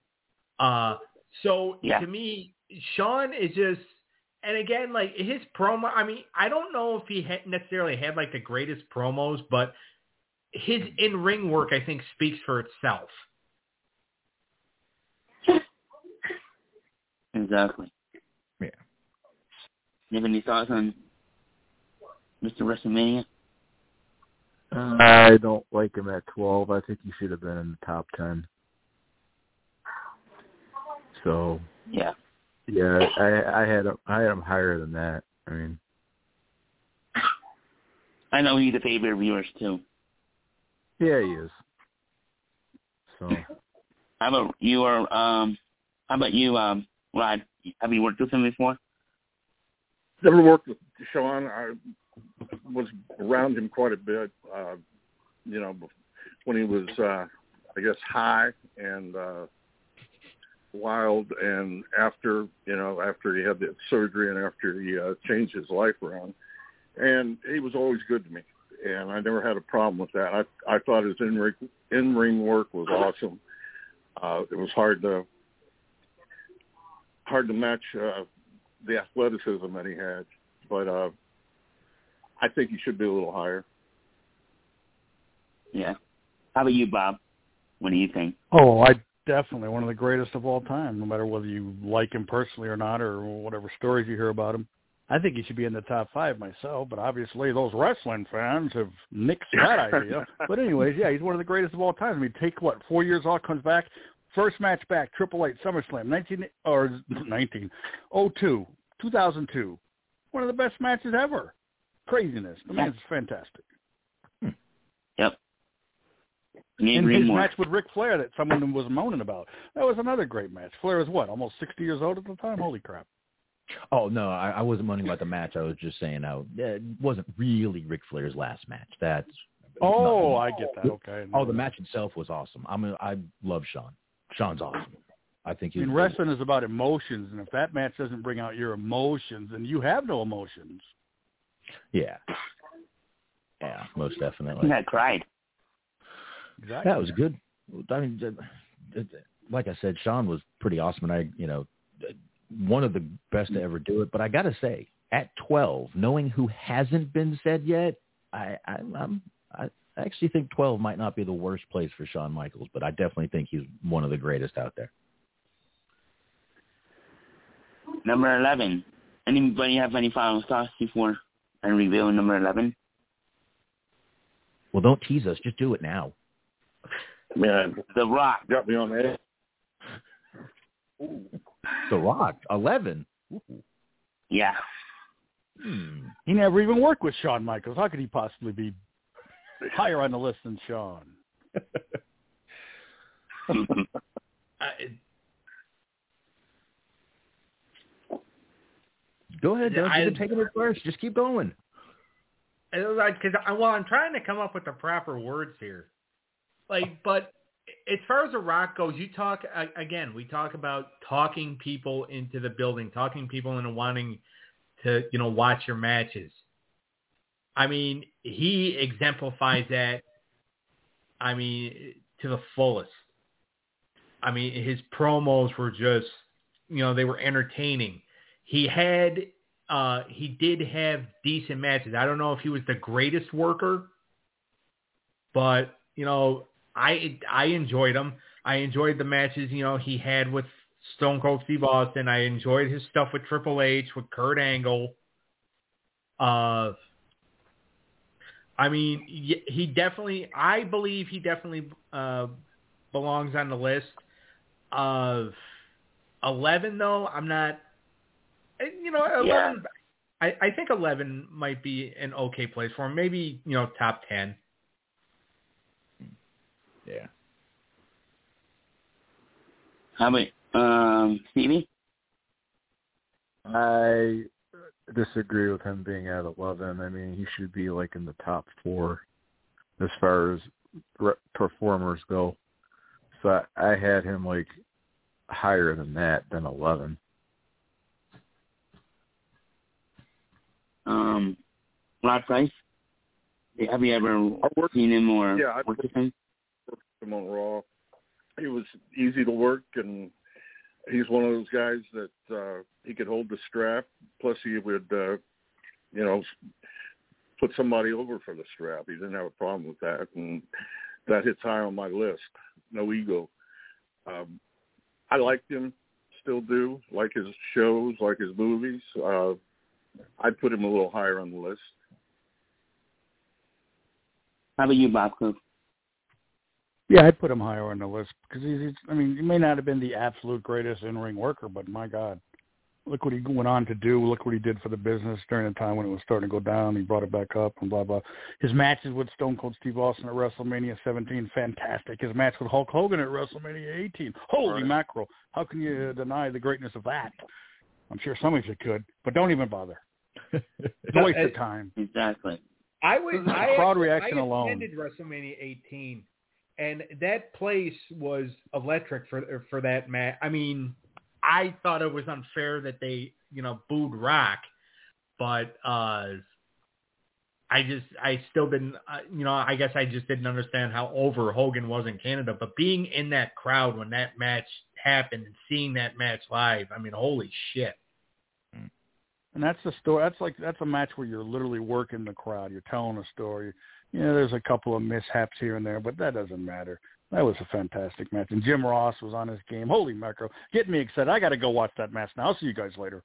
So, to me, Shawn is just, and again, like, his promo, I mean, I don't know if he necessarily had, like, the greatest promos, but his in-ring work, I think, speaks for itself. Exactly. Yeah. You have any thoughts on Mr. WrestleMania? I don't like him at 12. I think he should have been in the top 10. So yeah, I had him higher than that. I mean, I know he's a favorite of yours too. Yeah, he is. So how about you, Rod? Have you worked with him before? Never worked with Shawn. I was around him quite a bit, when he was, I guess, high and wild, and after he had the surgery and after he changed his life around. And he was always good to me, and I never had a problem with that. I thought his in-ring work was awesome. It was hard to match the athleticism that he had, but I think he should be a little higher. Yeah. How about you, Bob? What do you think? Oh, I definitely one of the greatest of all time, no matter whether you like him personally or not or whatever stories you hear about him. I think he should be in the top 5 myself, but obviously those wrestling fans have nixed that idea. But anyways, yeah, he's one of the greatest of all time. I mean, take 4 years off, comes back, first match back, Triple H, SummerSlam, 2002, 2002. One of the best matches ever. Craziness. The man's fantastic. Yep. And his match with Ric Flair that someone was moaning about, that was another great match. Flair was what, almost 60 years old at the time? Holy crap. Oh, no, I wasn't moaning about the match. I was just saying how it wasn't really Ric Flair's last match. That's I get that. Okay. Oh, the match itself was awesome. I love Shawn. Shawn's awesome. I think he's wrestling is about emotions, and if that match doesn't bring out your emotions, then you have no emotions. Yeah. Yeah, most definitely. I cried. Exactly. That was good. I mean, like I said, Shawn was pretty awesome, and one of the best to ever do it. But I got to say, at 12, knowing who hasn't been said yet, I actually think 12 might not be the worst place for Shawn Michaels, but I definitely think he's one of the greatest out there. Number 11. Anybody have any final thoughts before I reveal number 11? Well, don't tease us. Just do it now. Man, The Rock. got me on the edge. The Rock, 11. Ooh. Yeah. He never even worked with Shawn Michaels. How could he possibly be higher on the list than Shawn? Go ahead, Doug. You've been taking it first. Just keep going. I'm trying to come up with the proper words here. But as far as The Rock goes, we talk about talking people into the building, talking people into wanting to, watch your matches. I mean, he exemplifies that, to the fullest. I mean, his promos were just, they were entertaining. He did have decent matches. I don't know if he was the greatest worker, but, I enjoyed him. I enjoyed the matches, he had with Stone Cold Steve Austin. I enjoyed his stuff with Triple H, with Kurt Angle. I believe he definitely belongs on the list. Of 11, though, I'm not, 11, yeah. I think 11 might be an okay place for him. Maybe, top 10. Yeah. How about Stevie? I disagree with him being at 11. I mean, he should be like in the top 4 as far as performers go. So I had him like higher than that, than 11. Rod Price? Have you ever seen him or worked with him? Worked him on Raw. He was easy to work, and he's one of those guys that he could hold the strap. Plus, he would, put somebody over for the strap. He didn't have a problem with that, and that hits high on my list. No ego. I liked him, still do. Like his shows, like his movies. I'd put him a little higher on the list. How about you, Bob Coop? Yeah, I'd put him higher on the list because he may not have been the absolute greatest in-ring worker, but my God, look what he went on to do. Look what he did for the business during the time when it was starting to go down. He brought it back up and blah, blah. His matches with Stone Cold Steve Austin at WrestleMania 17, fantastic. His match with Hulk Hogan at WrestleMania 18, holy mackerel. How can you deny the greatness of that? I'm sure some of you could, but don't even bother. It's a waste of time. Exactly. Crowd reaction alone. I attended WrestleMania 18, and that place was electric for that match. I mean, I thought it was unfair that they, booed Rock, but I still didn't, I guess I just didn't understand how over Hogan was in Canada. But being in that crowd when that match happened and seeing that match live, I mean, holy shit. And that's the story. That's a match where you're literally working the crowd. You're telling a story. You know, there's a couple of mishaps here and there, but that doesn't matter. That was a fantastic match. And Jim Ross was on his game. Holy mackerel. Getting me excited. I got to go watch that match now. I'll see you guys later.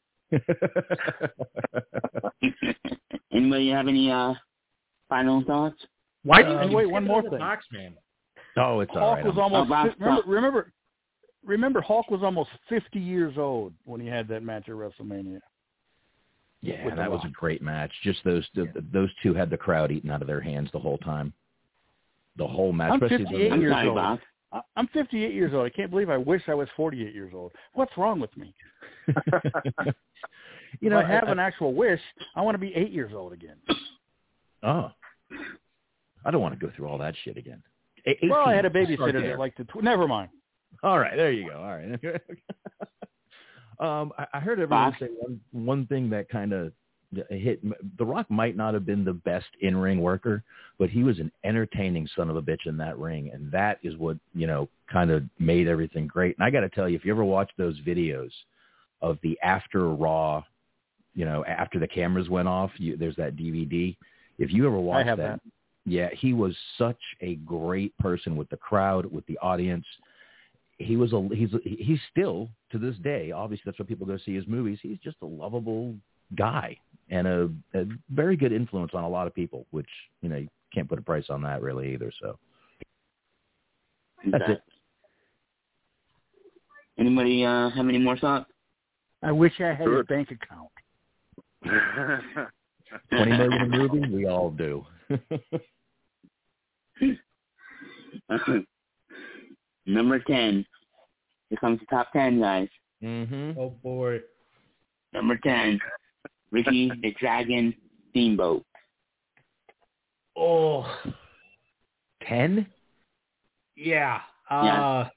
Anybody have any final thoughts? Why did you wait, one more thing. Box man? Oh, it's all right. Hulk was almost remember Hulk was almost 50 years old when he had that match at WrestleMania. Yeah, that was a great match. Just those two had the crowd eating out of their hands the whole time. The whole match. I'm 58 years old. Bob. I'm 58 years old. I can't believe I wish I was 48 years old. What's wrong with me? You know, if I have an actual wish, I want to be 8 years old again. Oh. I don't want to go through all that shit again. Well, I had a babysitter that liked to... Never mind. All right, there you go. All right. I heard everyone say one thing that kind of hit. The Rock might not have been the best in-ring worker, but he was an entertaining son of a bitch in that ring, and that is what, you know, kind of made everything great. And I got to tell you, if you ever watch those videos of the after Raw, you know, after the cameras went off, there's that DVD. If you ever watch that, yeah, he was such a great person with the crowd, with the audience. He's still, to this day, obviously that's why people go see his movies. He's just a lovable guy and a very good influence on a lot of people, which, you know, you can't put a price on that really either. So that's it. Anybody have any more thoughts? I wish I had a bank account. 20 million a movie? We all do. Number 10. Here comes the top 10, guys. Mm-hmm. Oh, boy. Number 10. Ricky the Dragon Steamboat. Oh. 10? Yeah. Want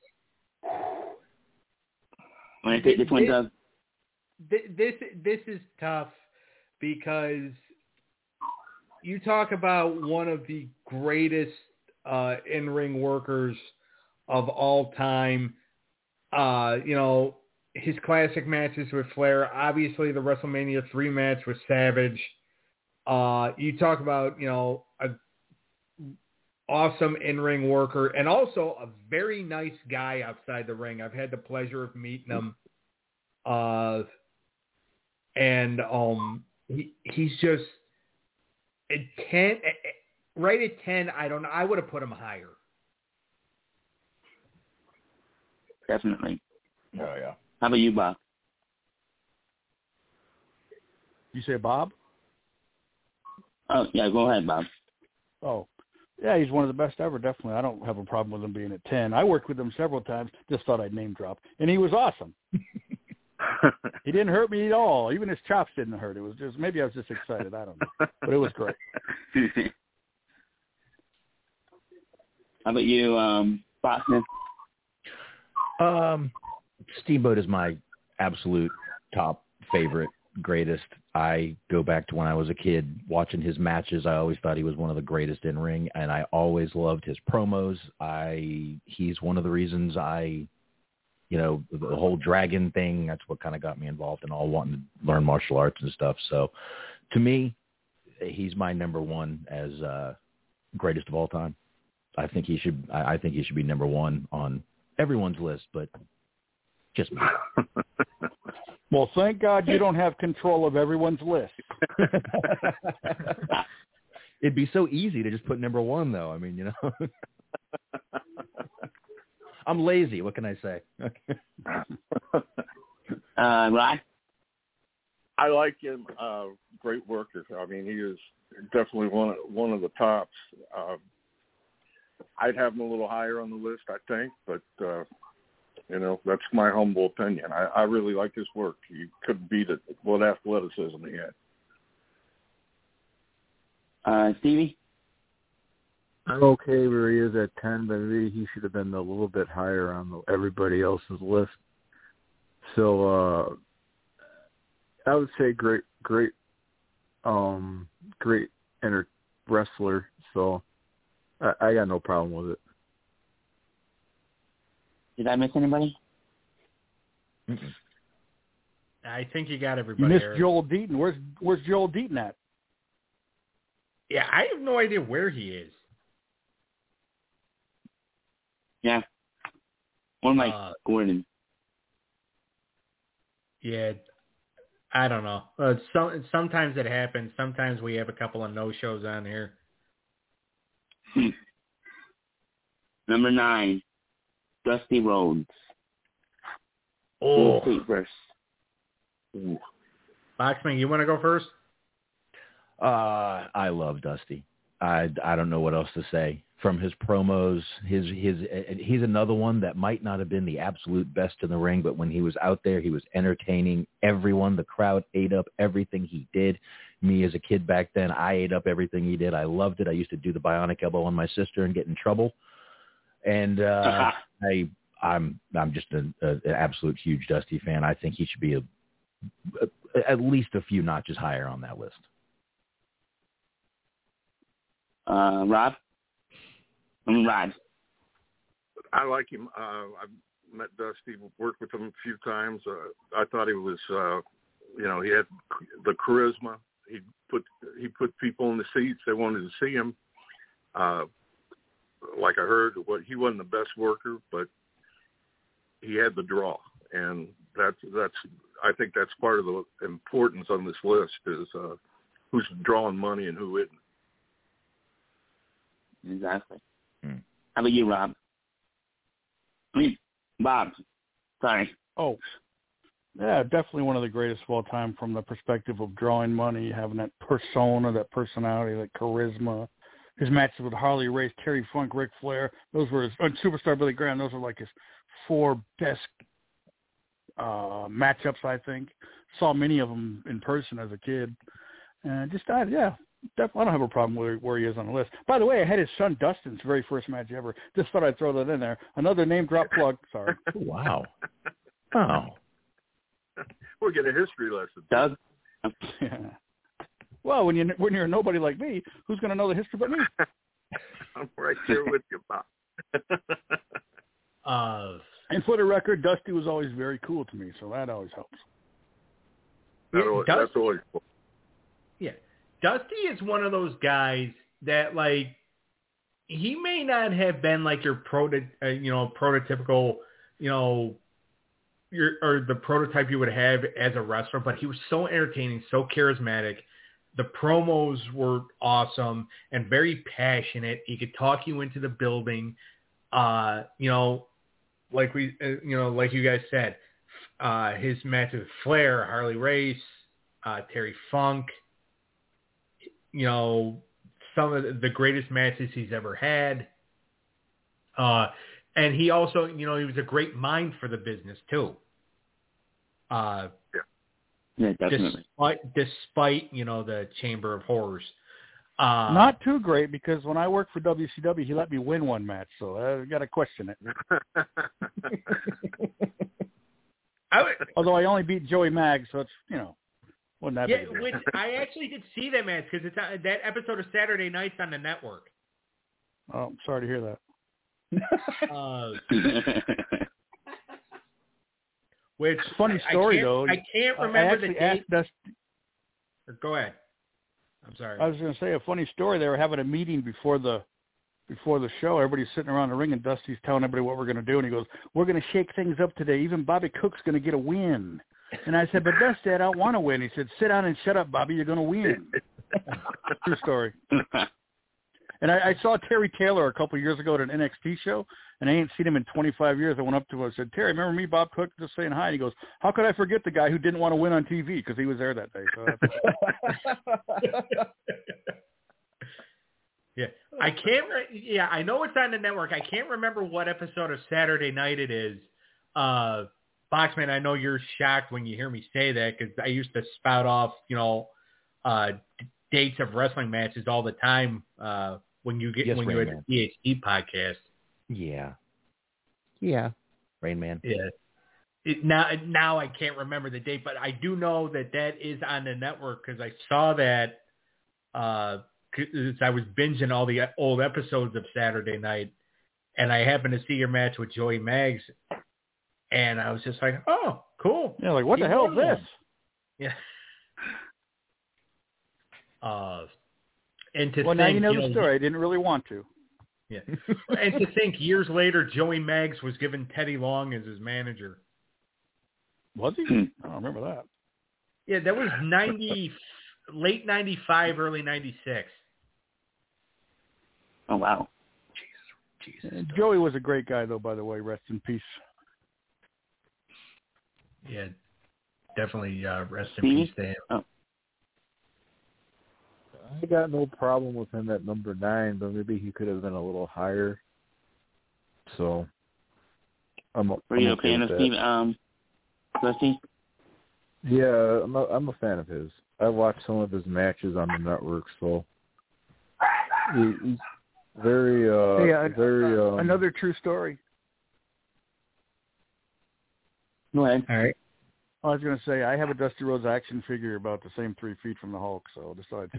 to take this one, Doug? This is tough because you talk about one of the greatest in-ring workers of all time. You know, his classic matches with Flair, obviously the WrestleMania 3 match with Savage. You talk about, you know, a awesome in-ring worker and also a very nice guy outside the ring. I've had the pleasure of meeting him. He's just at 10, right at 10. I don't know. I would have put him higher. Definitely. Oh, yeah. How about you, Bob? You say Bob? Oh, yeah, go ahead, Bob. Oh, yeah, he's one of the best ever, definitely. I don't have a problem with him being at 10. I worked with him several times, just thought I'd name drop. And he was awesome. He didn't hurt me at all. Even his chops didn't hurt. It was just, maybe I was just excited. I don't know. But it was great. How about you, Boston? Steamboat is my absolute top favorite, greatest. I go back to when I was a kid watching his matches. I always thought he was one of the greatest in ring, and I always loved his promos. He's one of the reasons you know, the whole dragon thing, that's what kind of got me involved in all wanting to learn martial arts and stuff. So to me, he's my number one as greatest of all time. I think he should be number one on everyone's list, but just me. Well, thank God you don't have control of everyone's list. It'd be so easy to just put number one, though. I mean, you know. I'm lazy. What can I say? Rod? I like him. Great worker. I mean, he is definitely one of the tops. I'd have him a little higher on the list, I think, but you know, that's my humble opinion. I really like his work. You couldn't beat it. What athleticism he had. Stevie? I'm okay where he is at 10, but maybe he should have been a little bit higher on everybody else's list. So I would say great wrestler. So I got no problem with it. Did I miss anybody? Mm-mm. I think you got You everybody. missed Eric. Joel Deaton. Where's Joel Deaton at? Yeah, I have no idea where he is. Yeah. Or Mike Gordon. Yeah, I don't know. Sometimes it happens. Sometimes we have a couple of no-shows on here. Number 9, Dusty Rhodes. Oh, verse. Boxman, you want to go first? I love Dusty. I don't know what else to say. From his promos, he's another one that might not have been the absolute best in the ring, but when he was out there, he was entertaining everyone. The crowd ate up everything he did. Me as a kid back then, I ate up everything he did. I loved it. I used to do the bionic elbow on my sister and get in trouble. And I'm just an absolute huge Dusty fan. I think he should be at least a few notches higher on that list. Rod? Rod. I like him. I've met Dusty, worked with him a few times. I thought he was, he had the charisma. He put people in the seats. They wanted to see him. Like I heard, he wasn't the best worker, but he had the draw, and that's. I think that's part of the importance on this list is who's drawing money and who isn't. Exactly. How about you, Rob? Bob. Sorry. Oh, yeah, definitely one of the greatest of all time from the perspective of drawing money, having that persona, that personality, that charisma. His matches with Harley Race, Terry Funk, Ric Flair, those were his, and Superstar Billy Graham, those were like his 4 best matchups, I think. Saw many of them in person as a kid. And definitely, I don't have a problem where he is on the list. By the way, I had his son Dustin's very first match ever. Just thought I'd throw that in there. Another name drop plug. Sorry. Wow. Oh. We'll get a history lesson. Doug? Yeah. Well, when you're a nobody like me, who's going to know the history but me? I'm right there with you, Bob. And for the record, Dusty was always very cool to me, so that always helps. That's always cool. Yeah. Dusty is one of those guys that, like, he may not have been like your prototypical, or the prototype you would have as a wrestler, but he was so entertaining, so charismatic. The promos were awesome and very passionate. He could talk you into the building. Like you guys said, his match with Flair, Harley Race, Terry Funk, some of the greatest matches he's ever had. And he also, he was a great mind for the business too. Yeah, definitely. Despite the Chamber of Horrors. Not too great, because when I worked for WCW, he let me win one match, so I got to question it. Although I only beat Joey Mag, so it's, wasn't that big a deal. Which I actually did see that match because it's that episode of Saturday Nights on the network. Oh, I'm sorry to hear that. Which funny story though. I can't remember the date. Go ahead. I'm sorry. I was going to say a funny story. They were having a meeting before the show. Everybody's sitting around the ring, and Dusty's telling everybody what we're going to do. And he goes, "We're going to shake things up today. Even Bobby Cook's going to get a win." And I said, "But Dusty, I don't want to win." He said, "Sit down and shut up, Bobby. You're going to win." True story. And I saw Terry Taylor a couple of years ago at an NXT show, and I ain't seen him in 25 years. I went up to him and said, "Terry, remember me, Bob Cook, just saying hi?" And he goes, "How could I forget the guy who didn't want to win on TV?" Because he was there that day. So yeah, I can't. I know it's on the network. I can't remember what episode of Saturday Night it is. Boxman, I know you're shocked when you hear me say that because I used to spout off, dates of wrestling matches all the time. When you had the PhD podcast. Yeah. Rain Man. Yeah. Now I can't remember the date, but I do know that is on the network because I saw that I was binging all the old episodes of Saturday Night, and I happened to see your match with Joey Maggs, and I was just like, oh, Cool. Yeah, like what the He hell is won this? one. Yeah. And to Well, think, now you know the story. I didn't really want to. Yeah. And to think years later, Joey Maggs was given Teddy Long as his manager. Was he? I don't remember that. Yeah, that was late 95, early 96. Oh, wow. Jesus. Joey was a great guy, though, by the way. Rest in peace. Yeah, definitely rest in peace to him. Oh. I got no problem with him at number 9, but maybe he could have been a little higher. So, Were you a fan of Steve Dusty? Yeah, I'm a fan of his. I watched some of his matches on the network, so he's very, very. Another true story. Go ahead. All right. I was going to say, I have a Dusty Rhodes action figure about the same 3 feet from the Hulk, so just thought I'd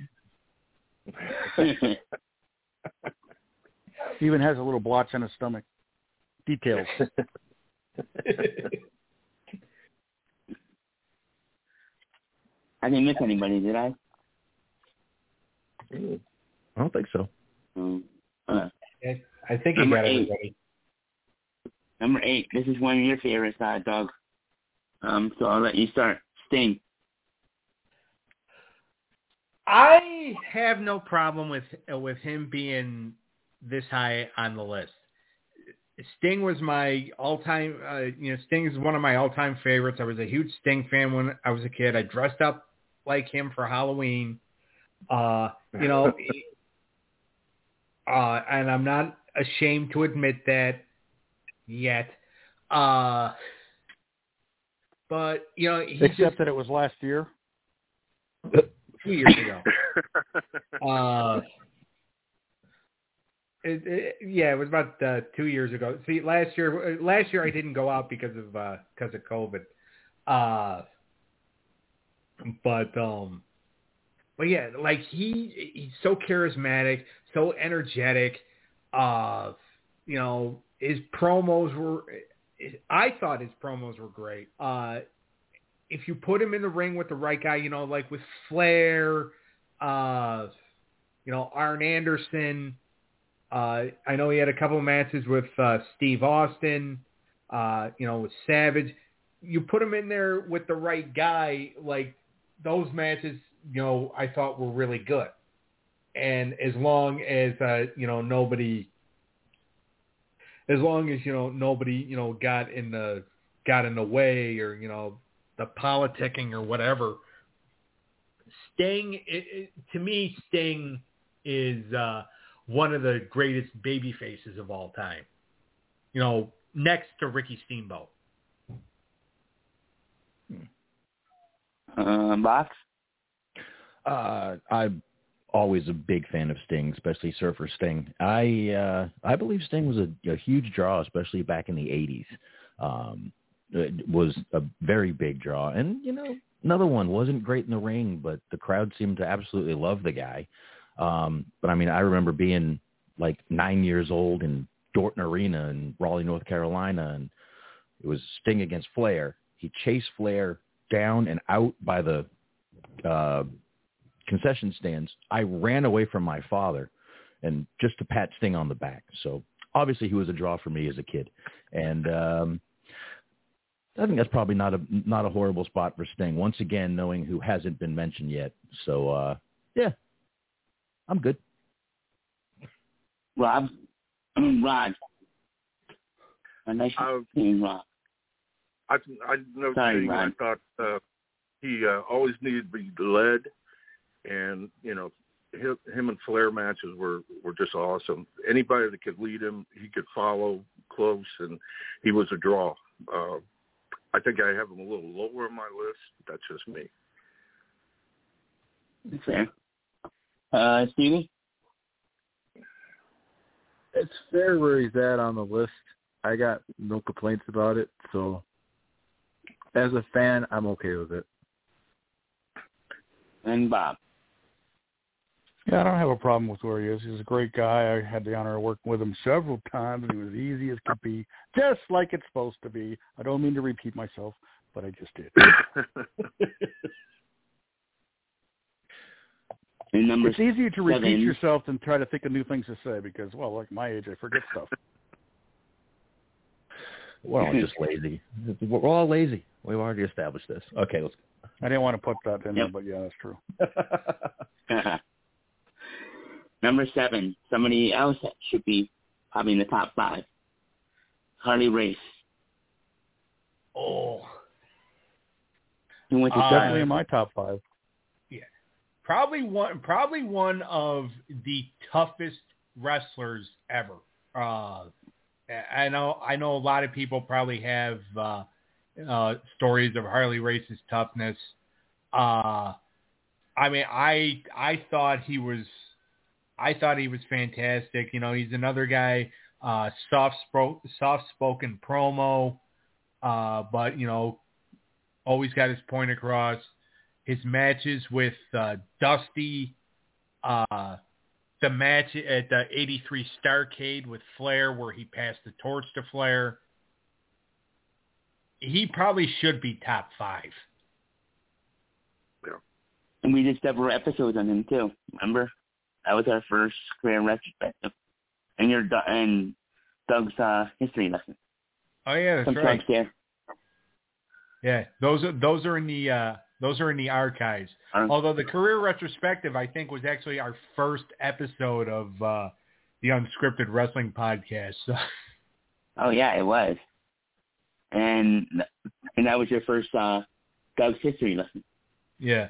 say that. He even has a little blotch on his stomach. Details. I didn't miss anybody, did I? I don't think so. I think you got everybody. Number 8. This is one of your favorites, Doug. So I'll let you start. Sting. I have no problem with him being this high on the list. Sting was my all-time, Sting is one of my all-time favorites. I was a huge Sting fan when I was a kid. I dressed up like him for Halloween. And I'm not ashamed to admit that yet. But, except that it was last year. 2 years ago. It was about 2 years ago. See, last year I didn't go out because of COVID. But yeah, like he's so charismatic, so energetic. His promos were. I thought his promos were great. If you put him in the ring with the right guy, like with Flair, Arn Anderson. I know he had a couple of matches with Steve Austin, with Savage. You put him in there with the right guy, like those matches, I thought were really good. And as long as nobody got in the way or the politicking or whatever, Sting, to me, Sting is one of the greatest baby faces of all time. Next to Ricky Steamboat. Box? I'm always a big fan of Sting, especially Surfer Sting. I believe Sting was a huge draw, especially back in the 80s. It was a very big draw. And, another one, wasn't great in the ring, but the crowd seemed to absolutely love the guy. But I mean, I remember being like 9 years old in Dorton Arena in Raleigh, North Carolina, and it was Sting against Flair. He chased Flair down and out by the concession stands. I ran away from my father and just to pat Sting on the back. So obviously he was a draw for me as a kid. And I think that's probably not a horrible spot for Sting. Once again, knowing who hasn't been mentioned yet. So, yeah, I'm good. Rod. A nice name, Rod. I know Sorry, Sting. I thought he always needed to be led, and him and Flair matches were just awesome. Anybody that could lead him, he could follow close, and he was a draw. I think I have him a little lower on my list. That's just me. Fair. Stevie? It's fair where he's at on the list. I got no complaints about it. So, as a fan, I'm okay with it. And Bob? Yeah, I don't have a problem with where he is. He's a great guy. I had the honor of working with him several times. He was easy as could be, just like it's supposed to be. I don't mean to repeat myself. but I just did. It's easier to repeat yourself than try to think of new things to say because, well, like my age, I forget stuff. We're all just lazy. We're all lazy. We've already established this. Okay, let's go. I didn't want to put that in there, but yeah, that's true. Number 7, somebody else that should be probably in the top 5. Harley Race. Oh. He went to definitely in my top 5. Yeah. Probably one of the toughest wrestlers ever. I know a lot of people probably have stories of Harley Race's toughness. I mean, I thought he was fantastic. You know, he's another guy, soft-spoken promo, but you know, always got his point across. His matches with Dusty, the match at the 83 Starrcade with Flair where he passed the torch to Flair. He probably should be top 5. Yeah. And we did several episodes on him too. Remember? That was our first career retrospective. And Doug's history lesson. Oh yeah, that's right. Yeah, those are in the archives. Although the career retrospective, I think, was actually our first episode of the Unscripted Wrestling Podcast. So. Oh yeah, it was. And that was your first Doug's history lesson. Yeah.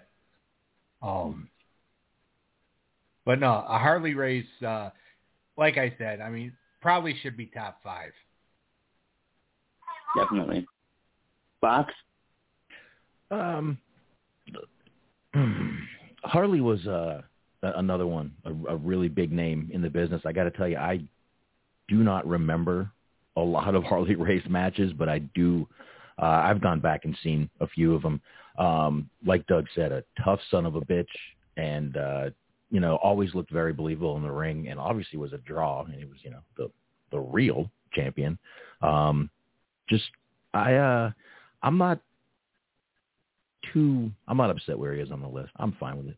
But no, a Harley Race, like I said, I mean, probably should be top 5. Definitely. Box? Harley was another one, a really big name in the business. I got to tell you, I do not remember a lot of Harley Race matches, but I do. I've gone back and seen a few of them. Like Doug said, a tough son of a bitch, and you know, always looked very believable in the ring, and obviously was a draw, and he was, you know, the real champion. I'm not upset where he is on the list. I'm fine with it.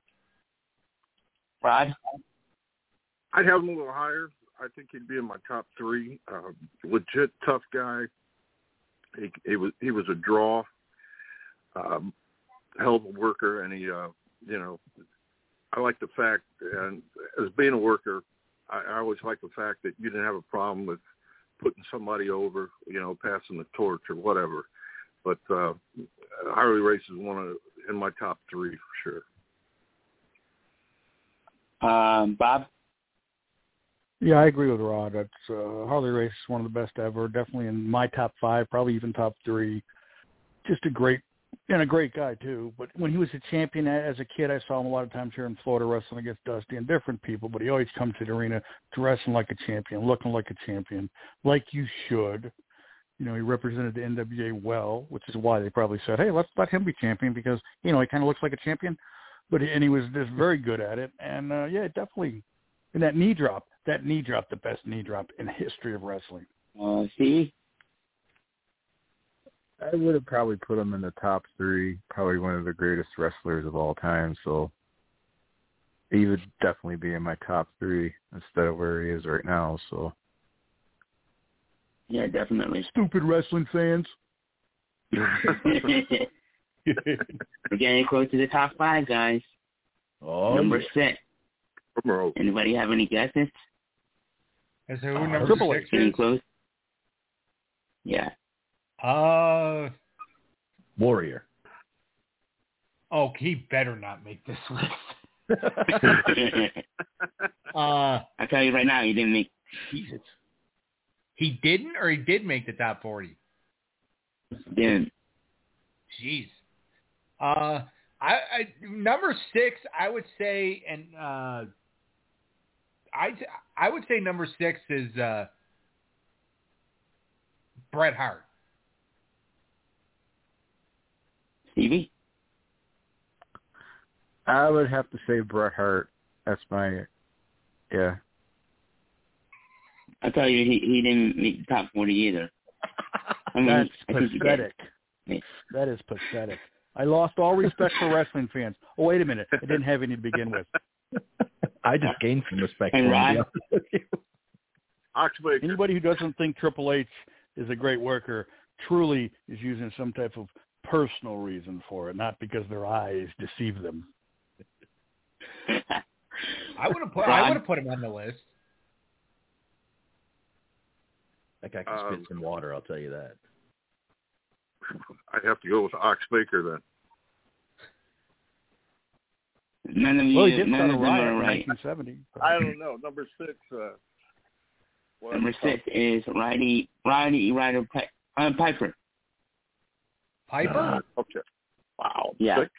Rod? I'd have him a little higher. I think he'd be in my top 3. Legit tough guy. He was a draw, hell of a worker, and he, you know, I like the fact, and as being a worker, I always like the fact that you didn't have a problem with putting somebody over, you know, passing the torch or whatever. But Harley Race is in my top 3 for sure. Bob? Yeah, I agree with Rod. That's Harley Race is one of the best ever. Definitely in my top 5, probably even top 3. Just a great guy too. But when he was a champion as a kid, I saw him a lot of times here in Florida wrestling against Dusty and different people. But he always comes to the arena dressing like a champion, looking like a champion, like you should. You know, he represented the NWA well, which is why they probably said, "Hey, let's let him be champion," because you know he kind of looks like a champion. But he was just very good at it, and yeah, definitely. And that knee drop, the best knee drop in the history of wrestling. See? I would have probably put him in the top 3, probably one of the greatest wrestlers of all time. So he would definitely be in my top 3 instead of where he is right now. So yeah, definitely. Stupid wrestling fans. We're getting close to the top 5, guys. Oh, number 6. Bro. Anybody have any guesses? Is who number Triple 6 Getting is? close? Yeah. Warrior. Oh, he better not make this list. I'll tell you right now, he didn't make. Jesus. He didn't, or he did make the top 40? Didn't. Jeez. I number 6, I would say, and I would say number 6 is Bret Hart. Stevie? I would have to say Bret Hart. That's my, yeah. I'll tell you, he didn't make the top 40 either. I mean, That's I think he did. pathetic. That is pathetic. I lost all respect for wrestling fans. Oh, wait a minute. I didn't have any to begin with. I just gained some respect for And him. to be Rod? honest with you. Oxbaker. Anybody who doesn't think Triple H is a great worker truly is using some type of personal reason for it, not because their eyes deceive them. I would have put him on the list. That guy can spit some water, I'll tell you that. I'd have to go with Oxbaker then. None of you, Well, he did none start a of them riot are in right. 1970. I don't know. Number 6. Number 6 is Roddy Ryder Piper. Piper? Okay. Wow. Yeah. 6?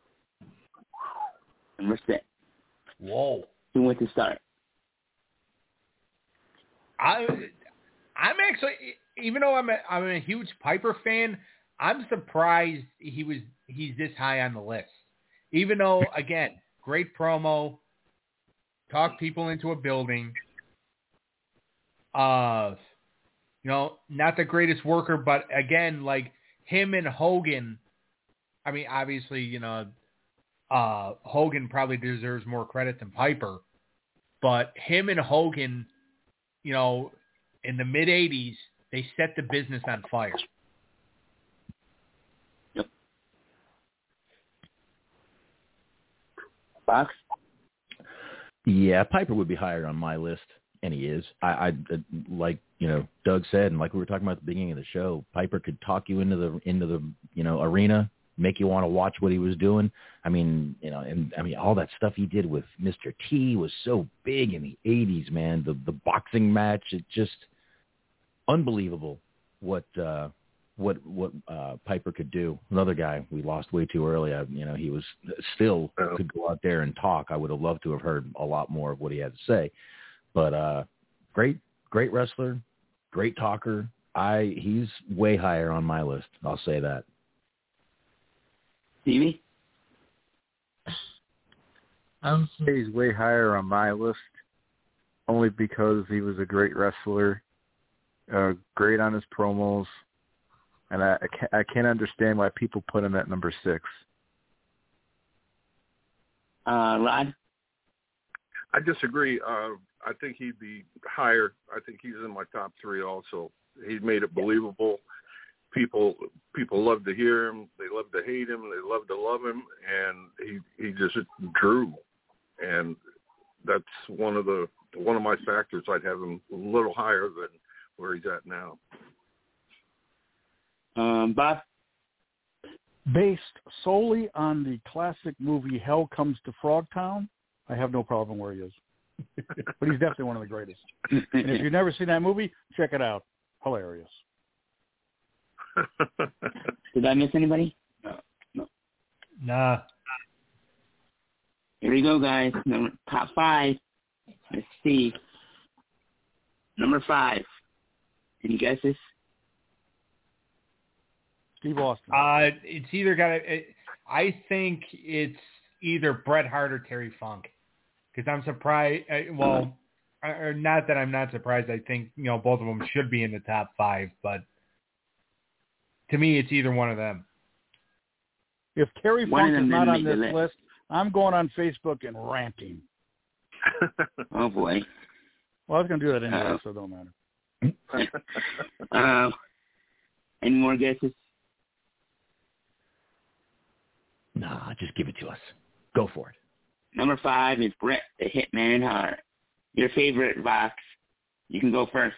Number 6. Whoa. Who went to start? I'm actually, even though I'm a huge Piper fan, I'm surprised he's this high on the list. Even though, again, great promo, talk people into a building. Not the greatest worker, but again, like him and Hogan. I mean, obviously, Hogan probably deserves more credit than Piper, but him and Hogan, in the mid '80s, they set the business on fire. Yep. Box? Yeah, Piper would be higher on my list, and he is. I like Doug said, and like we were talking about at the beginning of the show, Piper could talk you into the arena, make you want to watch what he was doing. I mean, all that stuff he did with Mr. T was so big in the '80s, man. The boxing match, it just unbelievable what Piper could do. Another guy we lost way too early. He was still could go out there and talk. I would have loved to have heard a lot more of what he had to say. But great wrestler, great talker. He's way higher on my list. I'll say that. Stevie? I would say he's way higher on my list, only because he was a great wrestler, great on his promos, and I can't understand why people put him at number 6. Rod? I disagree. I think he'd be higher. I think he's in my top 3 also. He made it believable. People love to hear him. They love to hate him. They love to love him, and he just drew. And that's one of my factors. I'd have him a little higher than where he's at now. Bob? Based solely on the classic movie Hell Comes to Frogtown, I have no problem where he is. But he's definitely one of the greatest. And if you've never seen that movie, check it out. Hilarious. Did I miss anybody? No. Nah. Here we go, guys. Top 5. Let's see. Number 5. Any guesses? Steve Austin. It's either I think it's either Bret Hart or Terry Funk, because I'm surprised. Not that I'm not surprised. I think both of them should be in the top 5, but to me, it's either one of them. If Terry Funk is not on this list, I'm going on Facebook and ranting. Oh boy. Well, I was going to do that anyway, so it don't matter. Any more guesses? Nah, just give it to us. Go for it. Number 5 is Bret the Hitman Hart. Your favorite, Vox. You can go first.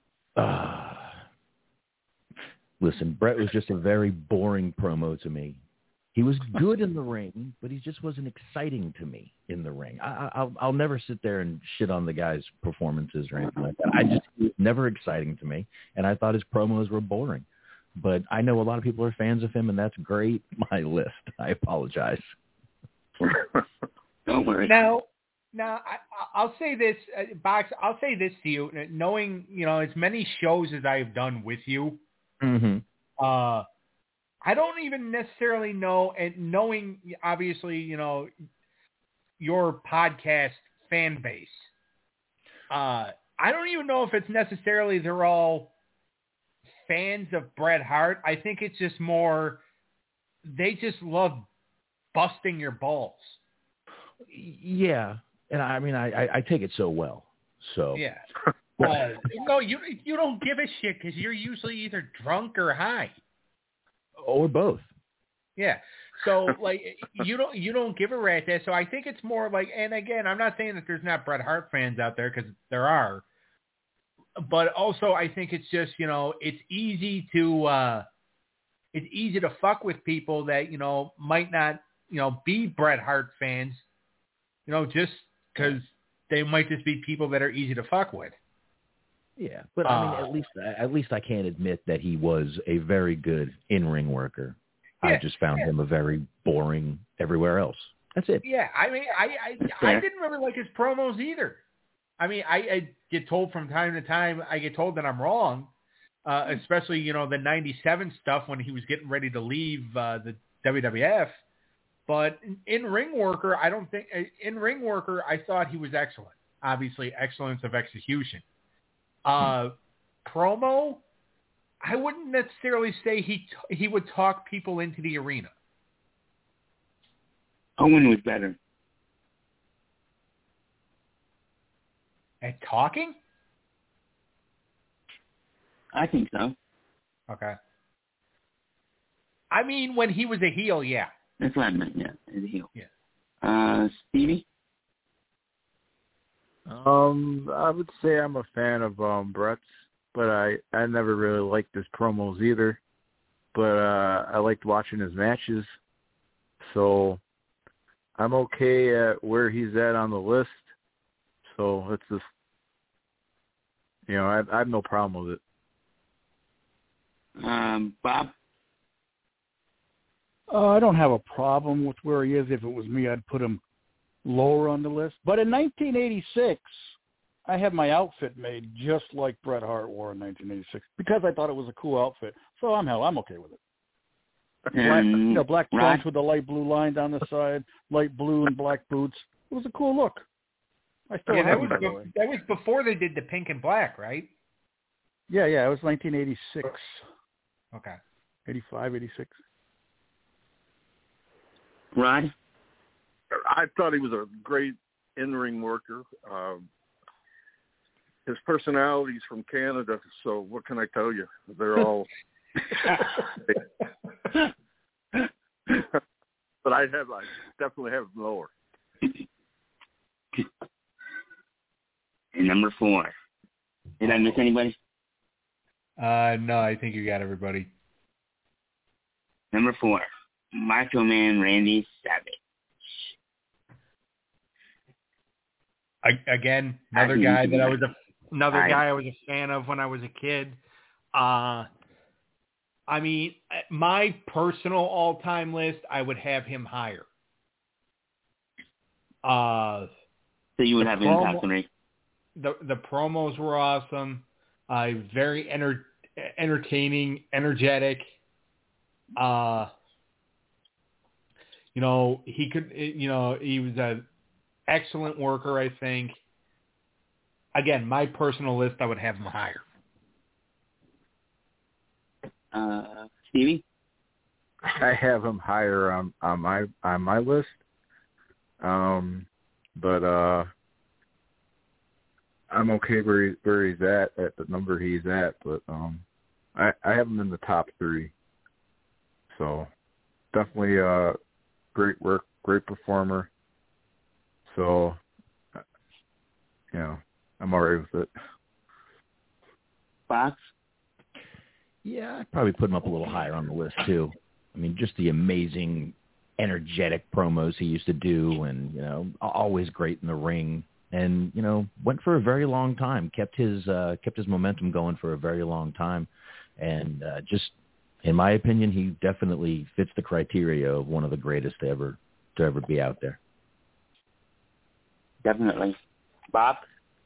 Listen, Bret was just a very boring promo to me. He was good in the ring, but he just wasn't exciting to me in the ring. I'll never sit there and shit on the guy's performances or anything like that. He was never exciting to me, and I thought his promos were boring. But I know a lot of people are fans of him, and that's great. My list. I apologize. Don't worry. Now, I'll say this, Box. I'll say this to you, knowing as many shows as I've done with you. Mm-hmm. I don't even necessarily know, and knowing obviously your podcast fan base. I don't even know if it's necessarily they're all fans of Bret Hart. I think it's just more they just love busting your balls. Yeah, and I mean I take it so well. So yeah. No, you don't give a shit because you're usually either drunk or high, or both. Yeah. So like you don't give a rat's ass. So I think it's more like, and again, I'm not saying that there's not Bret Hart fans out there because there are, but also I think it's just it's easy to fuck with people that might not be Bret Hart fans, just because they might just be people that are easy to fuck with. Yeah, but I mean, at least I can admit that he was a very good in-ring worker. Yeah, I just found him a very boring everywhere else. That's it. Yeah, I mean, I didn't really like his promos either. I mean, I get told from time to time, I get told that I'm wrong, especially, the 97 stuff when he was getting ready to leave the WWF. But in-ring worker, I thought he was excellent. Obviously, excellence of execution. Promo, I wouldn't necessarily say he would talk people into the arena. Owen was better. At talking? I think so. Okay. I mean, when he was a heel, yeah. That's what I meant, yeah, as a heel. Yeah. Stevie? I would say I'm a fan of Bret's, but I never really liked his promos either. But I liked watching his matches, so I'm okay at where he's at on the list. So it's just, I have no problem with it. Bob? I don't have a problem with where he is. If it was me, I'd put him lower on the list. But in 1986, I had my outfit made just like Bret Hart wore in 1986 because I thought it was a cool outfit. So I'm okay with it. Black trunks with the light blue line down the side, light blue and black boots. It was a cool look. I still have it, by the way. That was before they did the pink and black, right? Yeah, it was 1986. Okay. 85, 86. Rod? I thought he was a great in-ring worker. His personality's from Canada, so what can I tell you? They're all... But I definitely have him lower. And number 4. Did I miss anybody? No, I think you got everybody. Number 4, Macho Man Randy Savage. Again, another guy I was a fan of when I was a kid. I mean, my personal all-time list, I would have him higher. So you would have him top 3. The promos were awesome. Very entertaining, energetic. He could. He was an excellent worker, I think. Again, my personal list, I would have him higher. Stevie? I have him higher on my list. But I'm okay where he's at the number he's at. But I have him in the top 3. So definitely great work, great performer. So I'm all right with it. Fox? Yeah, I'd probably put him up a little higher on the list too. I mean, just the amazing, energetic promos he used to do, and always great in the ring, and went for a very long time, kept his momentum going for a very long time, and just in my opinion, he definitely fits the criteria of one of the greatest to ever be out there. Definitely. Bob?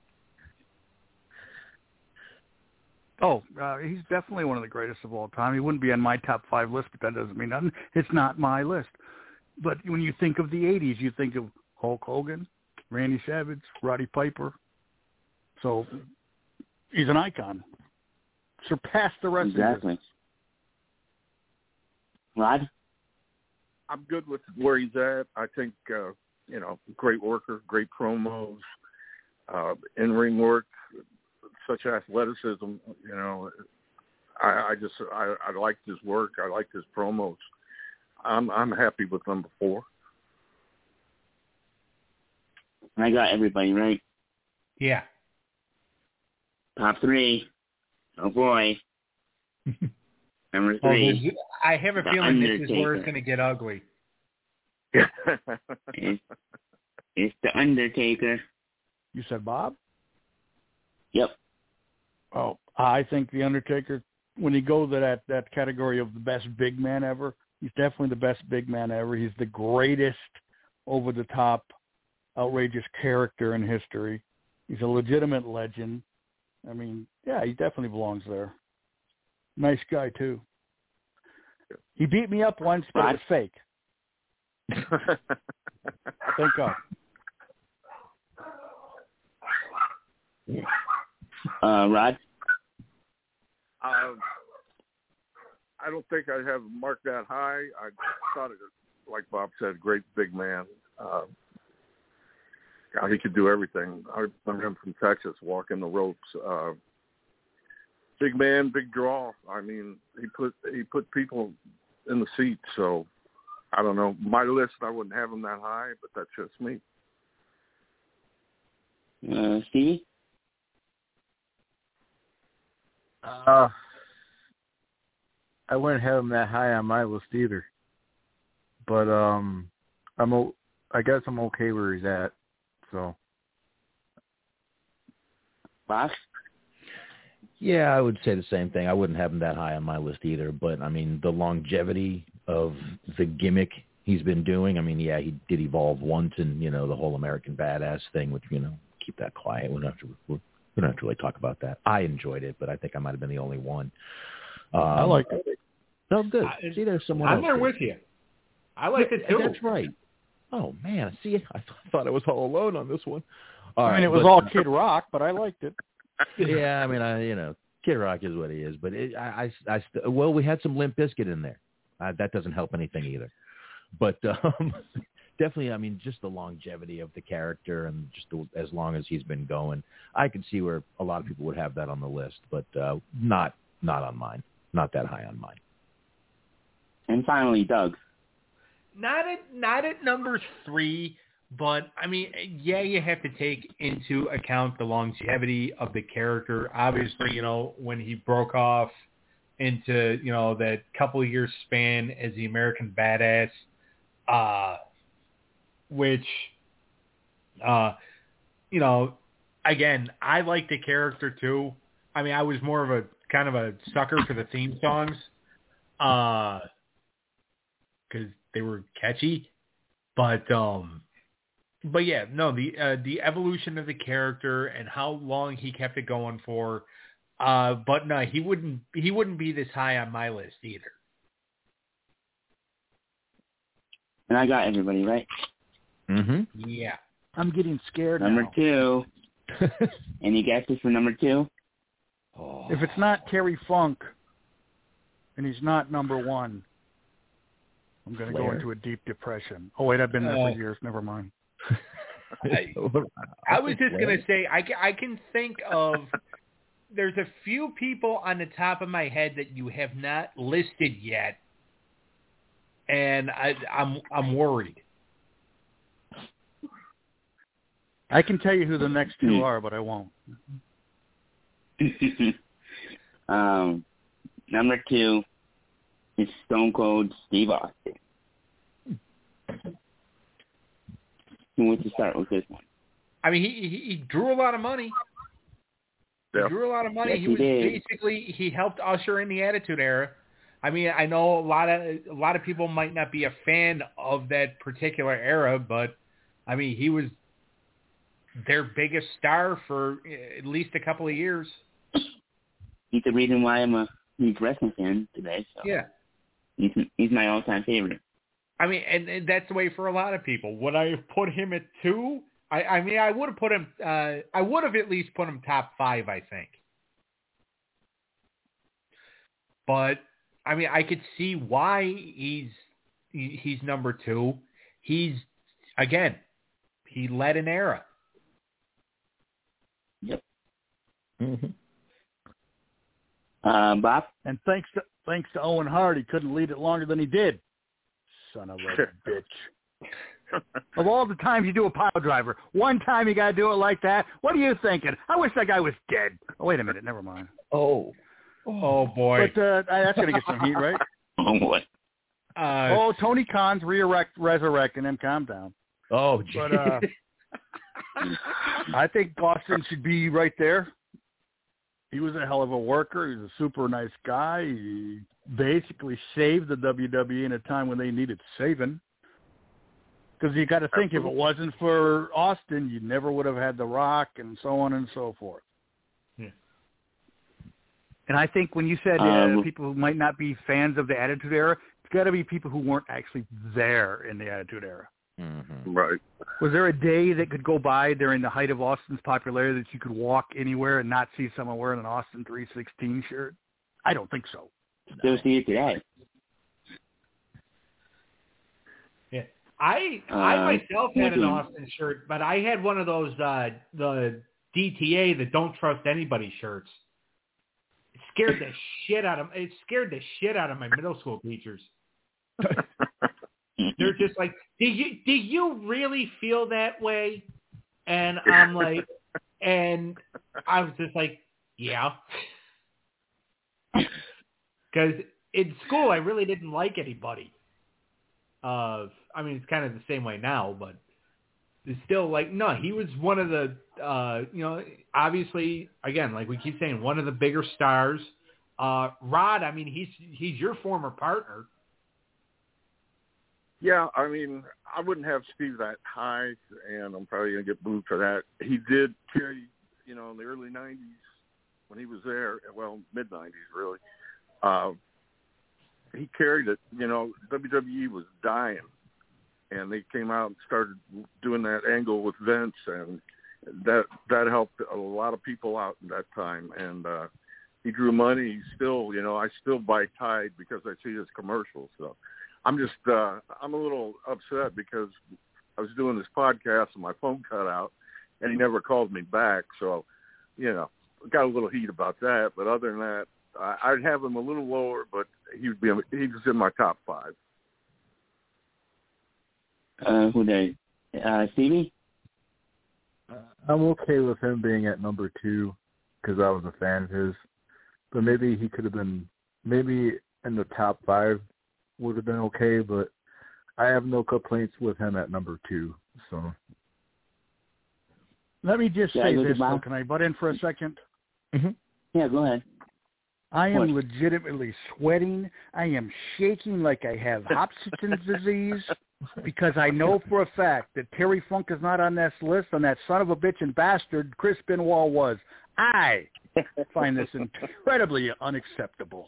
He's definitely one of the greatest of all time. He wouldn't be on my top 5 list, but that doesn't mean nothing. It's not my list. But when you think of the 80s, you think of Hulk Hogan, Randy Savage, Roddy Piper. So he's an icon. surpass the rest Exactly. of this. Rod? I'm good with where he's at. I think, great worker, great promos, in-ring work, such athleticism. I liked his work. I liked his promos. I'm happy with number 4. I got everybody right. Yeah. Top 3. Oh boy. Number 3. I have a feeling this is where it's going to get ugly. It's The Undertaker. You said Bob? Yep. Oh, I think The Undertaker, when you go to that category of the best big man ever, he's definitely the best big man ever. He's the greatest over-the-top, outrageous character in history. He's a legitimate legend. I mean, yeah, he definitely belongs there. Nice guy, too. He beat me up once, but it was fake. Thank God. Rod? I don't think I have marked that high. I thought it was, like Bob said, great big man. He could do everything. I remember him from Texas, walking the ropes. Big man, big draw. I mean, he put people in the seat. So I don't know. My list, I wouldn't have him that high, but that's just me. Stevie? I wouldn't have him that high on my list either. But I guess I'm okay where he's at. So. Boss? Yeah, I would say the same thing. I wouldn't have him that high on my list either. But, I mean, the longevity of the gimmick he's been doing, I mean, yeah, he did evolve once in, the whole American Badass thing, which, keep that quiet. We don't have to really talk about that. I enjoyed it, but I think I might have been the only one. I like it. No, good. See, there's someone else. I'm there with you. I like it too. That's right. Oh, man. See, I thought I was all alone on this one. It was all Kid Rock, but I liked it. Yeah, I mean, Kid Rock is what he is, but well, we had some Limp Bizkit in there. That doesn't help anything either. But definitely, I mean, just the longevity of the character and just as long as he's been going, I could see where a lot of people would have that on the list, but not on mine. Not that high on mine. And finally, Doug. Not at number 3. But, I mean, yeah, you have to take into account the longevity of the character. Obviously, when he broke off into, that couple of years span as the American Badass, which, again, I like the character too. I mean, I was more of a kind of a sucker for the theme songs because they were catchy. But yeah, no, the evolution of the character and how long he kept it going for, but no, he wouldn't be this high on my list either. And I got everybody right. Mm-hmm. Yeah. I'm getting scared Number now. 2. Any guesses for number 2? Oh. If it's not Terry Funk, and he's not number 1, I'm going to go into a deep depression. Oh, wait, I've been there for years. Never mind. I was just going to say, I can think of, there's a few people on the top of my head that you have not listed yet, and I'm worried. I can tell you who the next 2 are, but I won't. Number 2 is Stone Cold Steve Austin. Who wants to start with this one? I mean, he drew a lot of money. Yeah. He drew a lot of money. Yes, he he was did. basically, he helped usher in the Attitude Era. I mean, I know a lot of people might not be a fan of that particular era, but I mean, he was their biggest star for at least a couple of years. He's the reason why I'm a huge wrestling fan today. So Yeah. He's my all-time favorite. I mean, and that's the way for a lot of people. Would I have put him at 2? I mean, I would have put him. I would have at least put him top 5. I think. but I mean, I could see why he's number 2. He led an era. Yep. Mm-hmm. Bob? And thanks to Owen Hart, he couldn't lead it longer than he did. Son of a bitch. Of all the times you do a pile driver, one time you got to do it like that. What are you thinking? I wish that guy was dead. Oh, wait a minute. Never mind. Oh boy. But that's going to get some heat, right? Oh, boy. Tony Khan's resurrecting him. Calm down. Oh, geez. But I think Austin should be right there. He was a hell of a worker. He was a super nice guy. He basically saved the WWE in a time when they needed saving. Because you got to think, if it wasn't for Austin, you never would have had The Rock and so on and so forth. Yeah. And I think when you said people who might not be fans of the Attitude Era, it's got to be people who weren't actually there in the Attitude Era. Mm-hmm. Right. Was there a day that could go by during the height of Austin's popularity that you could walk anywhere and not see someone wearing an Austin 316 shirt? I don't think so. Still see it today. Yeah. I myself had an Austin shirt, but I had one of those the DTA, the Don't Trust Anybody shirts. It scared the shit out of my middle school teachers. They're just like, do you really feel that way? And I'm like, and I was just like, yeah. Because in school, I really didn't like anybody. I mean, it's kind of the same way now, but it's still like, no, he was one of the, obviously, again, like we keep saying, one of the bigger stars. Rod, I mean, he's your former partner. Yeah, I mean, I wouldn't have Steve that high, and I'm probably going to get booed for that. He did carry, in the early 90s when he was there, well, mid-90s, really. He carried it. WWE was dying, and they came out and started doing that angle with Vince, and that helped a lot of people out at that time. And he drew money. He still, I still buy Tide because I see his commercials, so. I'm just, I'm a little upset because I was doing this podcast and my phone cut out and he never called me back. So, got a little heat about that. But other than that, I'd have him a little lower, but he's in my top 5. Who they? Stevie? I'm okay with him being at number 2 because I was a fan of his. But maybe he could have been, maybe in the top 5. Would have been okay, but I have no complaints with him at number 2. So let me just say this, though. Can I butt in for a second? Mm-hmm. Yeah, go ahead. I am legitimately sweating. I am shaking like I have Hopkins disease because I know for a fact that Terry Funk is not on this list, and that son of a bitch and bastard Chris Benoit was. I find this incredibly unacceptable.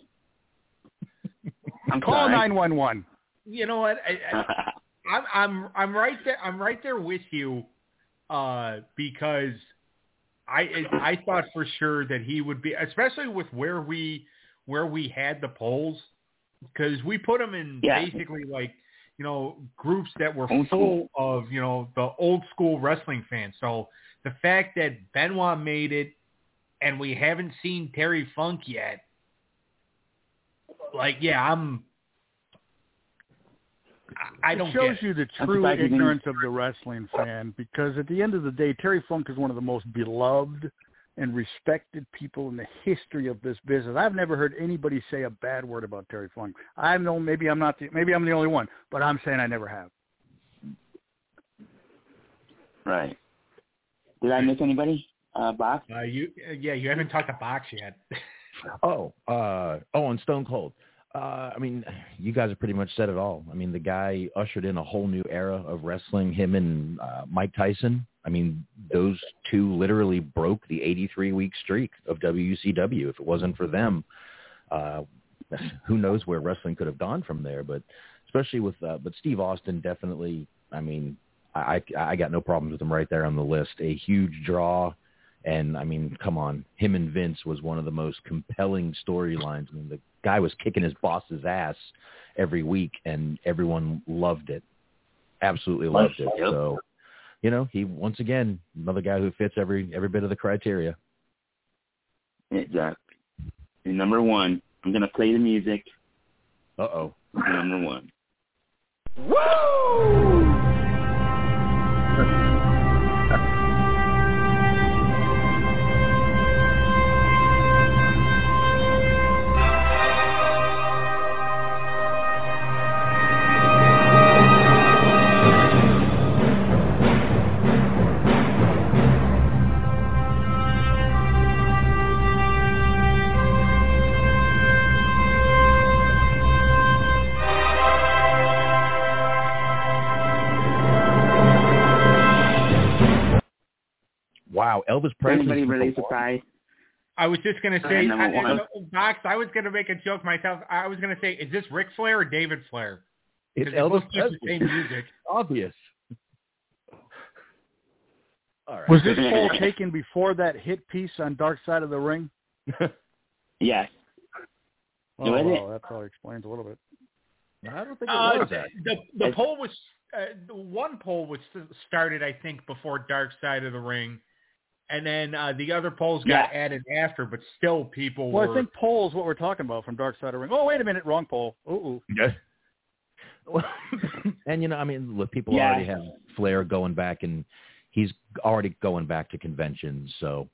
Call 911. You know what? I'm right there. I'm right there with you, because I thought for sure that he would be, especially with where we had the polls, because we put him in basically like groups that were full of the old school wrestling fans. So the fact that Benoit made it, and we haven't seen Terry Funk yet. Like, I don't. It shows you the true ignorance of the wrestling fan, because at the end of the day, Terry Funk is one of the most beloved and respected people in the history of this business. I've never heard anybody say a bad word about Terry Funk. I know maybe I'm the only one, but I'm saying I never have. Right. Did I miss anybody? Box? You haven't talked to Box yet. And Stone Cold. I mean, you guys have pretty much said it all. I mean, the guy ushered in a whole new era of wrestling, him and Mike Tyson. I mean, those two literally broke the 83-week streak of WCW. If it wasn't for them, who knows where wrestling could have gone from there. But especially with but Steve Austin, definitely, I mean, I got no problems with him right there on the list. A huge draw. And, I mean, come on, him and Vince was one of the most compelling storylines. I mean, the guy was kicking his boss's ass every week, and everyone loved it. Absolutely loved it. Yep. So, you know, he, once again, another guy who fits every bit of the criteria. Exactly. And number one, I'm going to play the music. Uh-oh. Number one. Woo! Wow, Elvis Presley. Anybody really surprised? I was just going to say, Box, I was going to make a joke myself. I was going to say, is this Ric Flair or David Flair? It's Elvis Elvis Presley. Presley. The same music. Obvious. All right. Was this poll taken before that hit piece on Dark Side of the Ring? Yes. Oh, Was well, it? that probably explains a little bit. I don't think it was that. The poll was one poll was started, I think, before Dark Side of the Ring, and then the other polls got added after. But still, people Well, were. I think poll is what we're talking about from Dark Side of the Ring. Oh, wait a minute, wrong poll. Ooh. Yeah. And, you know, I mean, look, people already have Flair going back, and he's already going back to conventions. So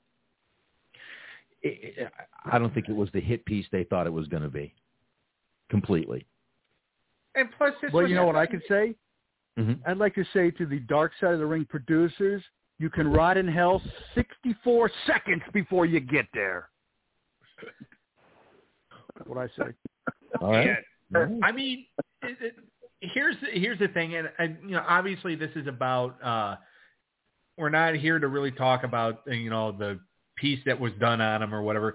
I don't think it was the hit piece they thought it was going to be completely. And plus, this Well, was, you know what I could say? Mm-hmm. I'd like to say to the Dark Side of the Ring producers, you can rot in hell 64 seconds before you get there. That's what I say. All right. Yeah. I mean, here's the thing, and you know, obviously this is about. We're not here to really talk about the piece that was done on him or whatever.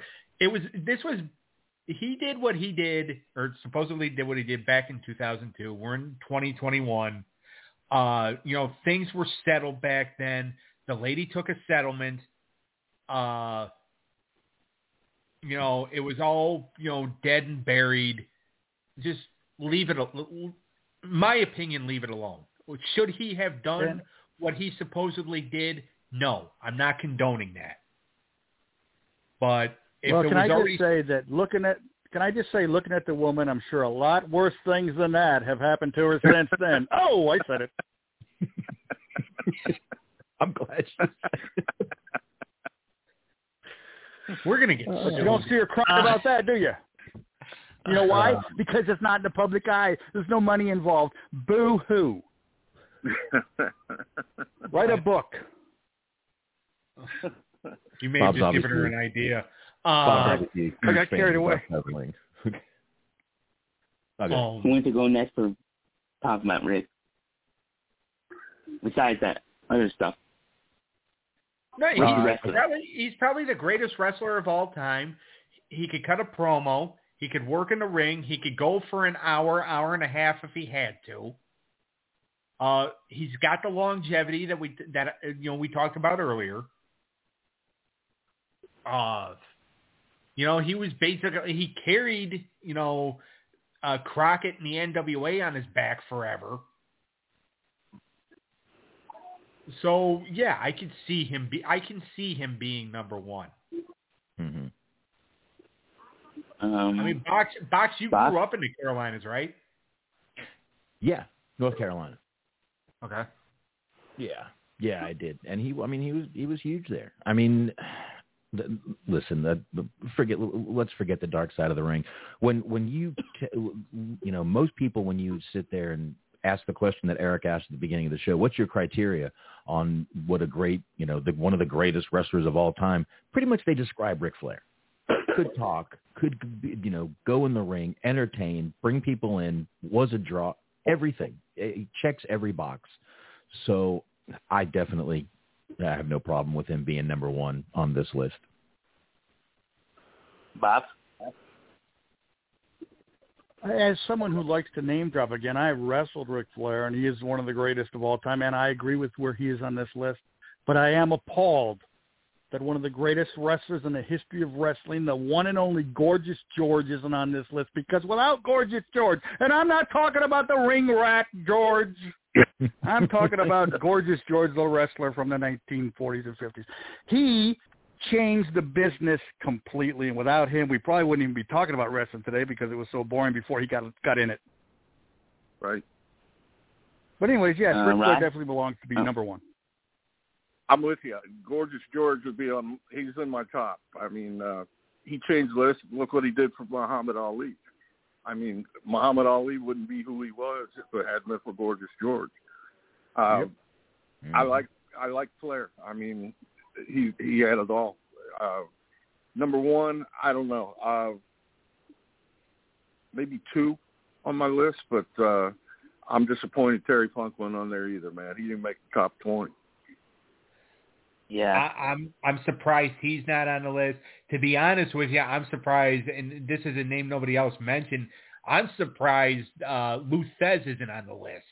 He did what he did, or supposedly did what he did back in 2002. We're in 2021. Things were settled back then. The lady took a settlement. It was all, dead and buried. Just leave it. My opinion, leave it alone. Should he have done what he supposedly did? No, I'm not condoning that. But Can I just say looking at the woman, I'm sure a lot worse things than that have happened to her since then. Oh, I said it. I'm glad you We're going to get You don't see her crying about that, do you? You know why? Because it's not in the public eye. There's no money involved. Boo-hoo. Write a book. You may have just given her an idea. I got carried away. Who went to go next for talking about Rick? Besides that other stuff. No, he's probably the greatest wrestler of all time. He could cut a promo. He could work in the ring. He could go for an hour and a half if he had to. He's got the longevity that we talked about earlier. He was basically, he carried, Crockett and the NWA on his back forever. So yeah, I can see him being number one. Mm-hmm. I mean, Box, you grew up in the Carolinas, right? Yeah, North Carolina. Okay. Yeah, I did, and he was huge there. I mean, listen, let's forget the Dark Side of the Ring. When you most people, when you sit there and ask the question that Eric asked at the beginning of the show, what's your criteria on what a great, one of the greatest wrestlers of all time? Pretty much they describe Ric Flair. Could talk, could, go in the ring, entertain, bring people in, was a draw, everything. He checks every box. So I definitely have no problem with him being number one on this list. Bob? As someone who likes to name drop again, I wrestled Ric Flair, and he is one of the greatest of all time, and I agree with where he is on this list. But I am appalled that one of the greatest wrestlers in the history of wrestling, the one and only Gorgeous George, isn't on this list, because without Gorgeous George, and I'm not talking about the ring rat George, I'm talking about Gorgeous George, the wrestler from the 1940s and 50s. He changed the business completely, and without him, we probably wouldn't even be talking about wrestling today because it was so boring before he got in it. Right. But anyways, yes, Ric Flair definitely belongs to be number one. I'm with you. Gorgeous George would be on. He's in my top. I mean, he changed the list. Look what he did for Muhammad Ali. I mean, Muhammad Ali wouldn't be who he was if it hadn't been for Gorgeous George. Yep. I like Flair. I mean, he had it all. Number one, I don't know. Maybe two on my list, but I'm disappointed Terry Funk wasn't on there either, man. He didn't make the top 20. Yeah. I'm surprised he's not on the list. To be honest with you, I'm surprised, and this is a name nobody else mentioned, I'm surprised Lou Thesz isn't on the list.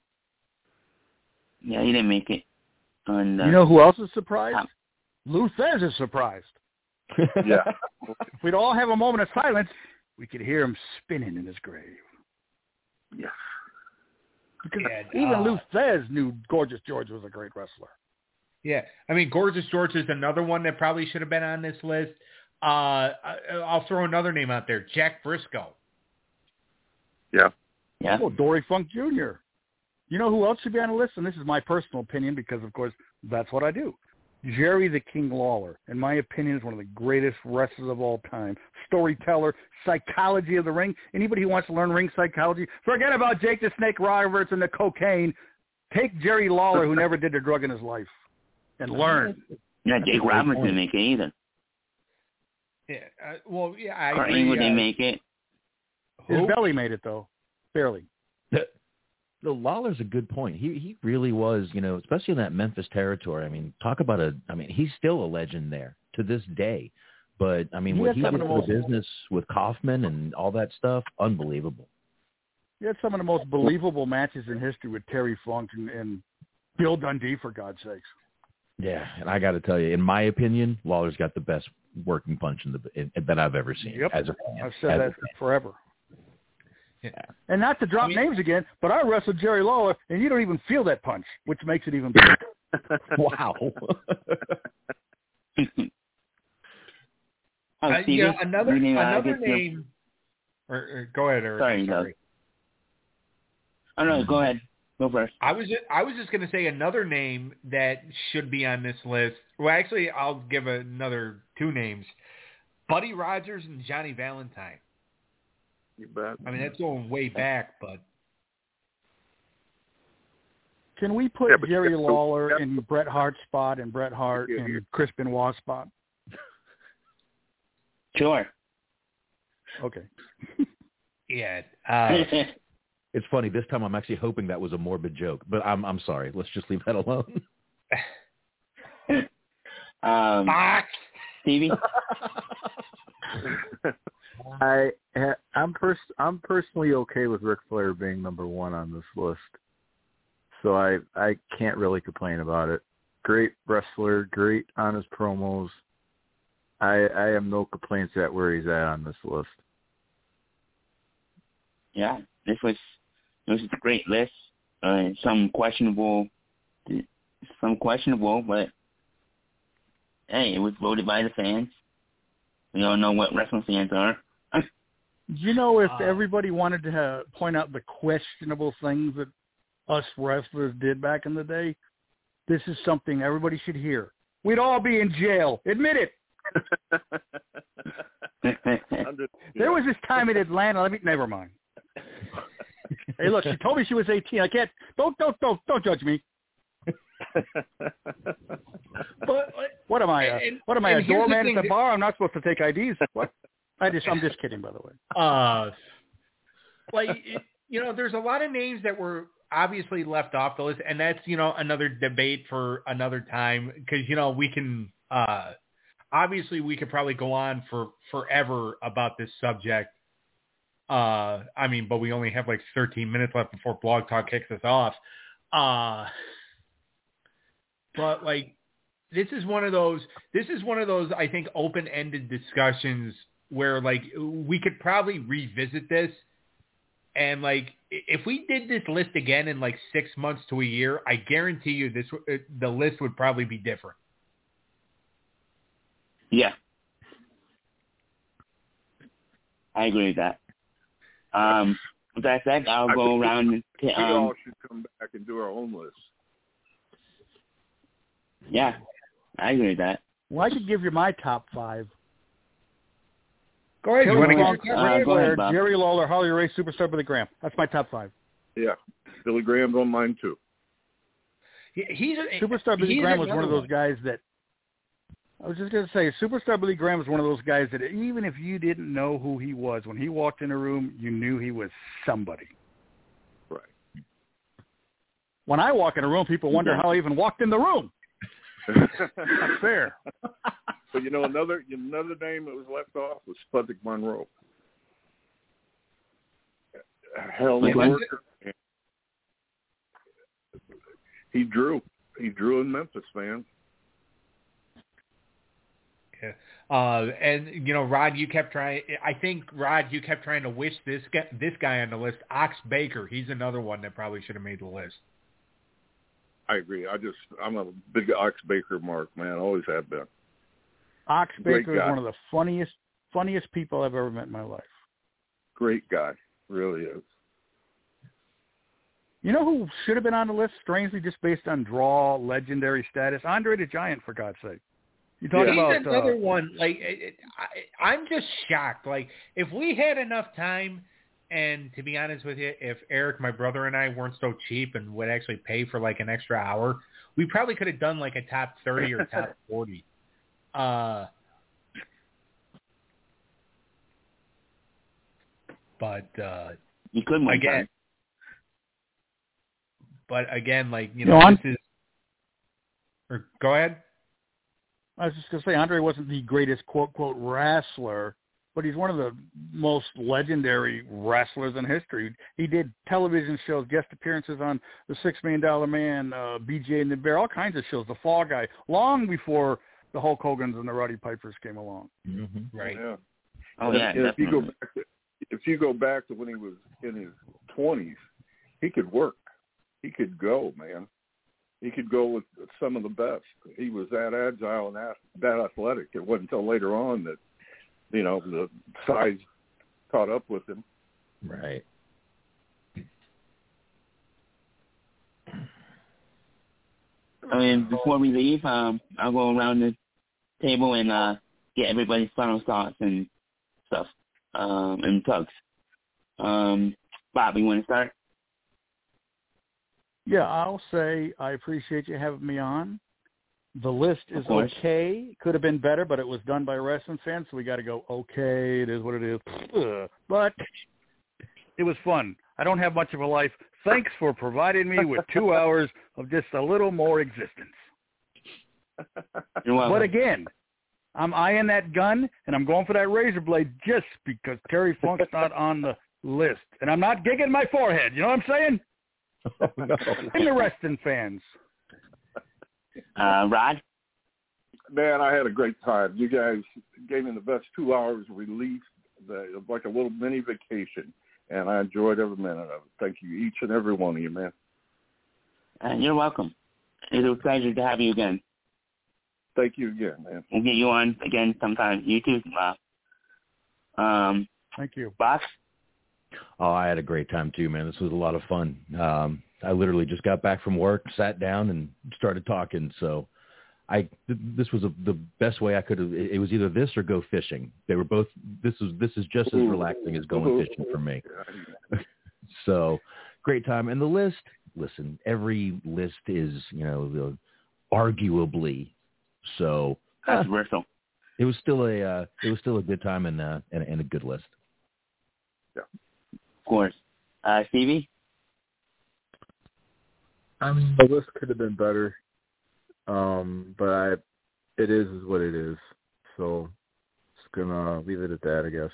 Yeah, he didn't make it. On you know who else is surprised? Lou Thesz is surprised. Yeah. If we'd all have a moment of silence, we could hear him spinning in his grave. Yeah. Because even Lou Thesz knew Gorgeous George was a great wrestler. Yeah, I mean, Gorgeous George is another one that probably should have been on this list. I'll throw another name out there, Jack Briscoe. Yeah. Yeah. Oh, Dory Funk Jr. You know who else should be on the list? And this is my personal opinion because, of course, that's what I do. Jerry the King Lawler, in my opinion, is one of the greatest wrestlers of all time. Storyteller, psychology of the ring. Anybody who wants to learn ring psychology, forget about Jake the Snake Roberts and the cocaine. Take Jerry Lawler, who never did a drug in his life, and learn. Yeah, Jake Roberts didn't make it either. Yeah, I Kurt agree. Angle didn't make it. His belly made it, though, barely. The Lawler's a good point. He really was, especially in that Memphis territory. I mean, he's still a legend there to this day. But, I mean, what he did for the business with Kaufman and all that stuff, unbelievable. He had some of the most believable matches in history with Terry Funk and Bill Dundee, for God's sakes. Yeah, and I got to tell you, in my opinion, Lawler's got the best working punch that I've ever seen. Yep. As a fan. I've said that forever. Yeah. And not to drop names again, but I wrestled Jerry Lawler, and you don't even feel that punch, which makes it even better. Wow. Another name. Or go ahead, Eric. Sorry. Oh no, go ahead. Go first. I was just going to say another name that should be on this list. Well, actually, I'll give another two names: Buddy Rogers and Johnny Valentine. You bet. I mean, that's going way back, but can we put Jerry Lawler in Bret Hart's spot and Bret Hart in Chris Benoit's spot? Sure. Okay. Yeah. It's funny. This time I'm actually hoping that was a morbid joke, but I'm sorry. Let's just leave that alone. Fox. Stevie? I'm personally okay with Ric Flair being number one on this list, so I can't really complain about it. Great wrestler, great on his promos. I have no complaints at where he's at on this list. Yeah, this was a great list. Some questionable, but hey, it was voted by the fans. We all know what wrestling fans are. You know, if everybody wanted to point out the questionable things that us wrestlers did back in the day, this is something everybody should hear. We'd all be in jail. Admit it. There was this time in Atlanta. Never mind. Hey, look, she told me she was 18. I can't. Don't judge me. But what am I? A doorman at the bar? I'm not supposed to take IDs. What? I'm just kidding, by the way. There's a lot of names that were obviously left off the list, and that's another debate for another time because we can obviously we could probably go on for forever about this subject. But we only have like 13 minutes left before Blog Talk kicks us off. But this is one of those I think open-ended discussions where like we could probably revisit this, and like if we did this list again in like 6 months to a year, I guarantee you the list would probably be different. Yeah, I agree with that. With that said, I'll go around. We all should come back and do our own list. Yeah, I agree with that. Well, I could give you my top 5. Go ahead. You want to Kelly get Clark, Ric go ahead, Flair, Bob. Jerry Lawler, Harley Race, Superstar Billy Graham. That's my top 5. Yeah, Billy Graham's on mine too. Superstar Billy Graham was one of those guys that I was just going to say, Superstar Billy Graham was one of those guys that even if you didn't know who he was, when he walked in a room, you knew he was somebody. Right. When I walk in a room, people wonder how I even walked in the room. Not fair. But another name that was left off was Spudrick Monroe. Hell of a worker. He drew in Memphis, man. Yeah. And Rod, you kept trying. I think Rod, you kept trying to wish this guy on the list. Ox Baker, he's another one that probably should have made the list. I agree. I'm a big Ox Baker mark, man. Always have been. Ox Baker is one of the funniest people I've ever met in my life. Great guy, really is. You know who should have been on the list, strangely, just based on draw, legendary status? Andre the Giant, for God's sake. You talk about he's another one. Like, I'm just shocked. Like, if we had enough time, and to be honest with you, if Eric, my brother, and I weren't so cheap and would actually pay for like an extra hour, we probably could have done like a top 30 or top 40. But you could again. But again, like this is. Or go ahead. I was just going to say, Andre wasn't the greatest quote wrestler, but he's one of the most legendary wrestlers in history. He did television shows, guest appearances on The $6 Million Man, BJ and the Bear, all kinds of shows, The Fall Guy, long before the Hulk Hogan's and the Roddy Pipers came along. Mm-hmm. Right. Yeah. Oh, yeah, definitely. If you go back to when he was in his 20s, he could work. He could go, man. He could go with some of the best. He was that agile and that athletic. It wasn't until later on that, the size caught up with him. Right. I mean, before we leave, I'll go around the table and get everybody's final thoughts and stuff, and tugs. Bob, you want to start? Yeah, I'll say I appreciate you having me on. The list is okay. Could have been better, but it was done by wrestling fans, so we got to go, okay, it is what it is. But it was fun. I don't have much of a life. Thanks for providing me with 2 hours of just a little more existence. You're welcome. But again, I'm eyeing that gun, and I'm going for that razor blade just because Terry Funk's not on the list. And I'm not gigging my forehead. You know what I'm saying? Oh, no. And the wrestling fans. Rod? Man, I had a great time. You guys gave me the best 2 hours relief, like a little mini vacation, and I enjoyed every minute of it. Thank you, each and every one of you, man. You're welcome. It was a pleasure to have you again. Thank you again, man. We'll get you on again sometime. You too, Bob. Thank you. Bob? Oh, I had a great time too, man. This was a lot of fun. I literally just got back from work, sat down, and started talking. So, this was the best way I could have. It was either this or go fishing. They were both. This is just as relaxing as going fishing for me. So, great time. And the list. Listen, every list is arguably so. Controversial. It was still a good time and a good list. Yeah. Of course. Stevie? I mean, the list could have been better, but it is what it is. So, just gonna leave it at that, I guess.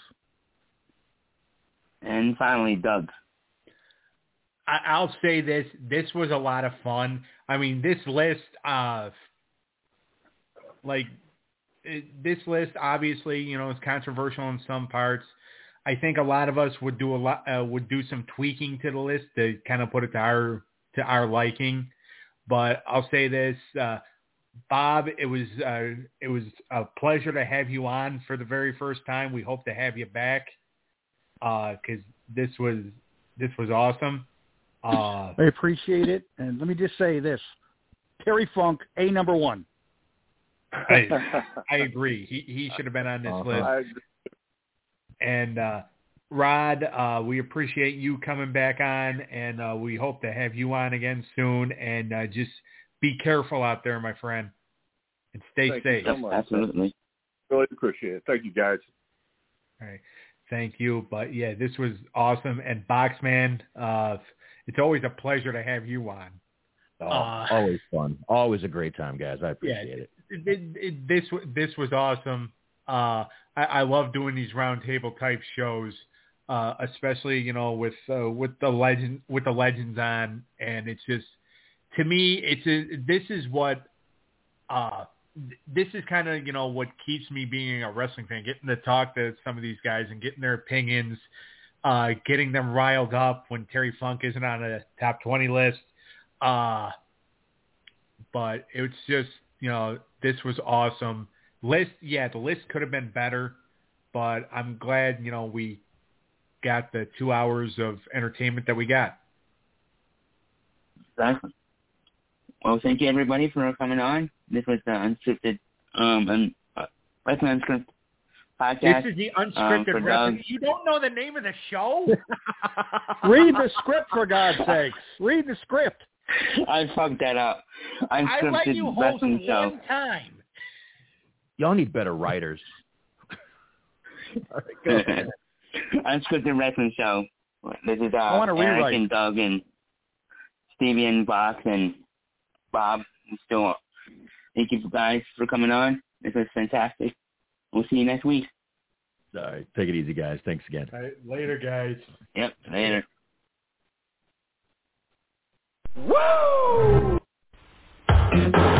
And finally, Doug. I'll say this. This was a lot of fun. I mean, this list, this list, obviously, you know, is controversial in some parts. I think a lot of us would do some tweaking to the list to kind of put it to our liking. But I'll say this, Bob, it was a pleasure to have you on for the very first time. We hope to have you back because this was awesome. I appreciate it, and let me just say this: Terry Funk, number 1. I agree. He should have been on this list. And Rod, we appreciate you coming back on, and we hope to have you on again soon. And just be careful out there, my friend, and stay safe. Thank you so much. Absolutely. Really appreciate it. Thank you, guys. All right. Thank you. But, yeah, this was awesome. And Boxman, it's always a pleasure to have you on. Always fun. Always a great time, guys. I appreciate it. This was awesome. I love doing these roundtable type shows, especially, you know, with the legends on, and it's just, to me, this is kind of, you know, what keeps me being a wrestling fan, getting to talk to some of these guys and getting their opinions, getting them riled up when Terry Funk isn't on a top 20 list. But it's just, you know, this was awesome. The list could have been better, but I'm glad, you know, we got the 2 hours of entertainment that we got. Exactly. Well, thank you everybody for coming on. This was the Unscripted Wrestling Unscripted podcast. This is the Unscripted Wrestling. You don't know the name of the show? Read the script, for God's sakes. Read the script. I fucked that up. I let you host Wrestling Show. one time. Y'all need better writers. Unscripted Wrestling Show. This is I want to Eric rewrite. and Doug and Stevie and Box and Bob. Still, thank you guys for coming on. This was fantastic. We'll see you next week. All right. Take it easy, guys. Thanks again. All right, later, guys. Yep, later. Woo!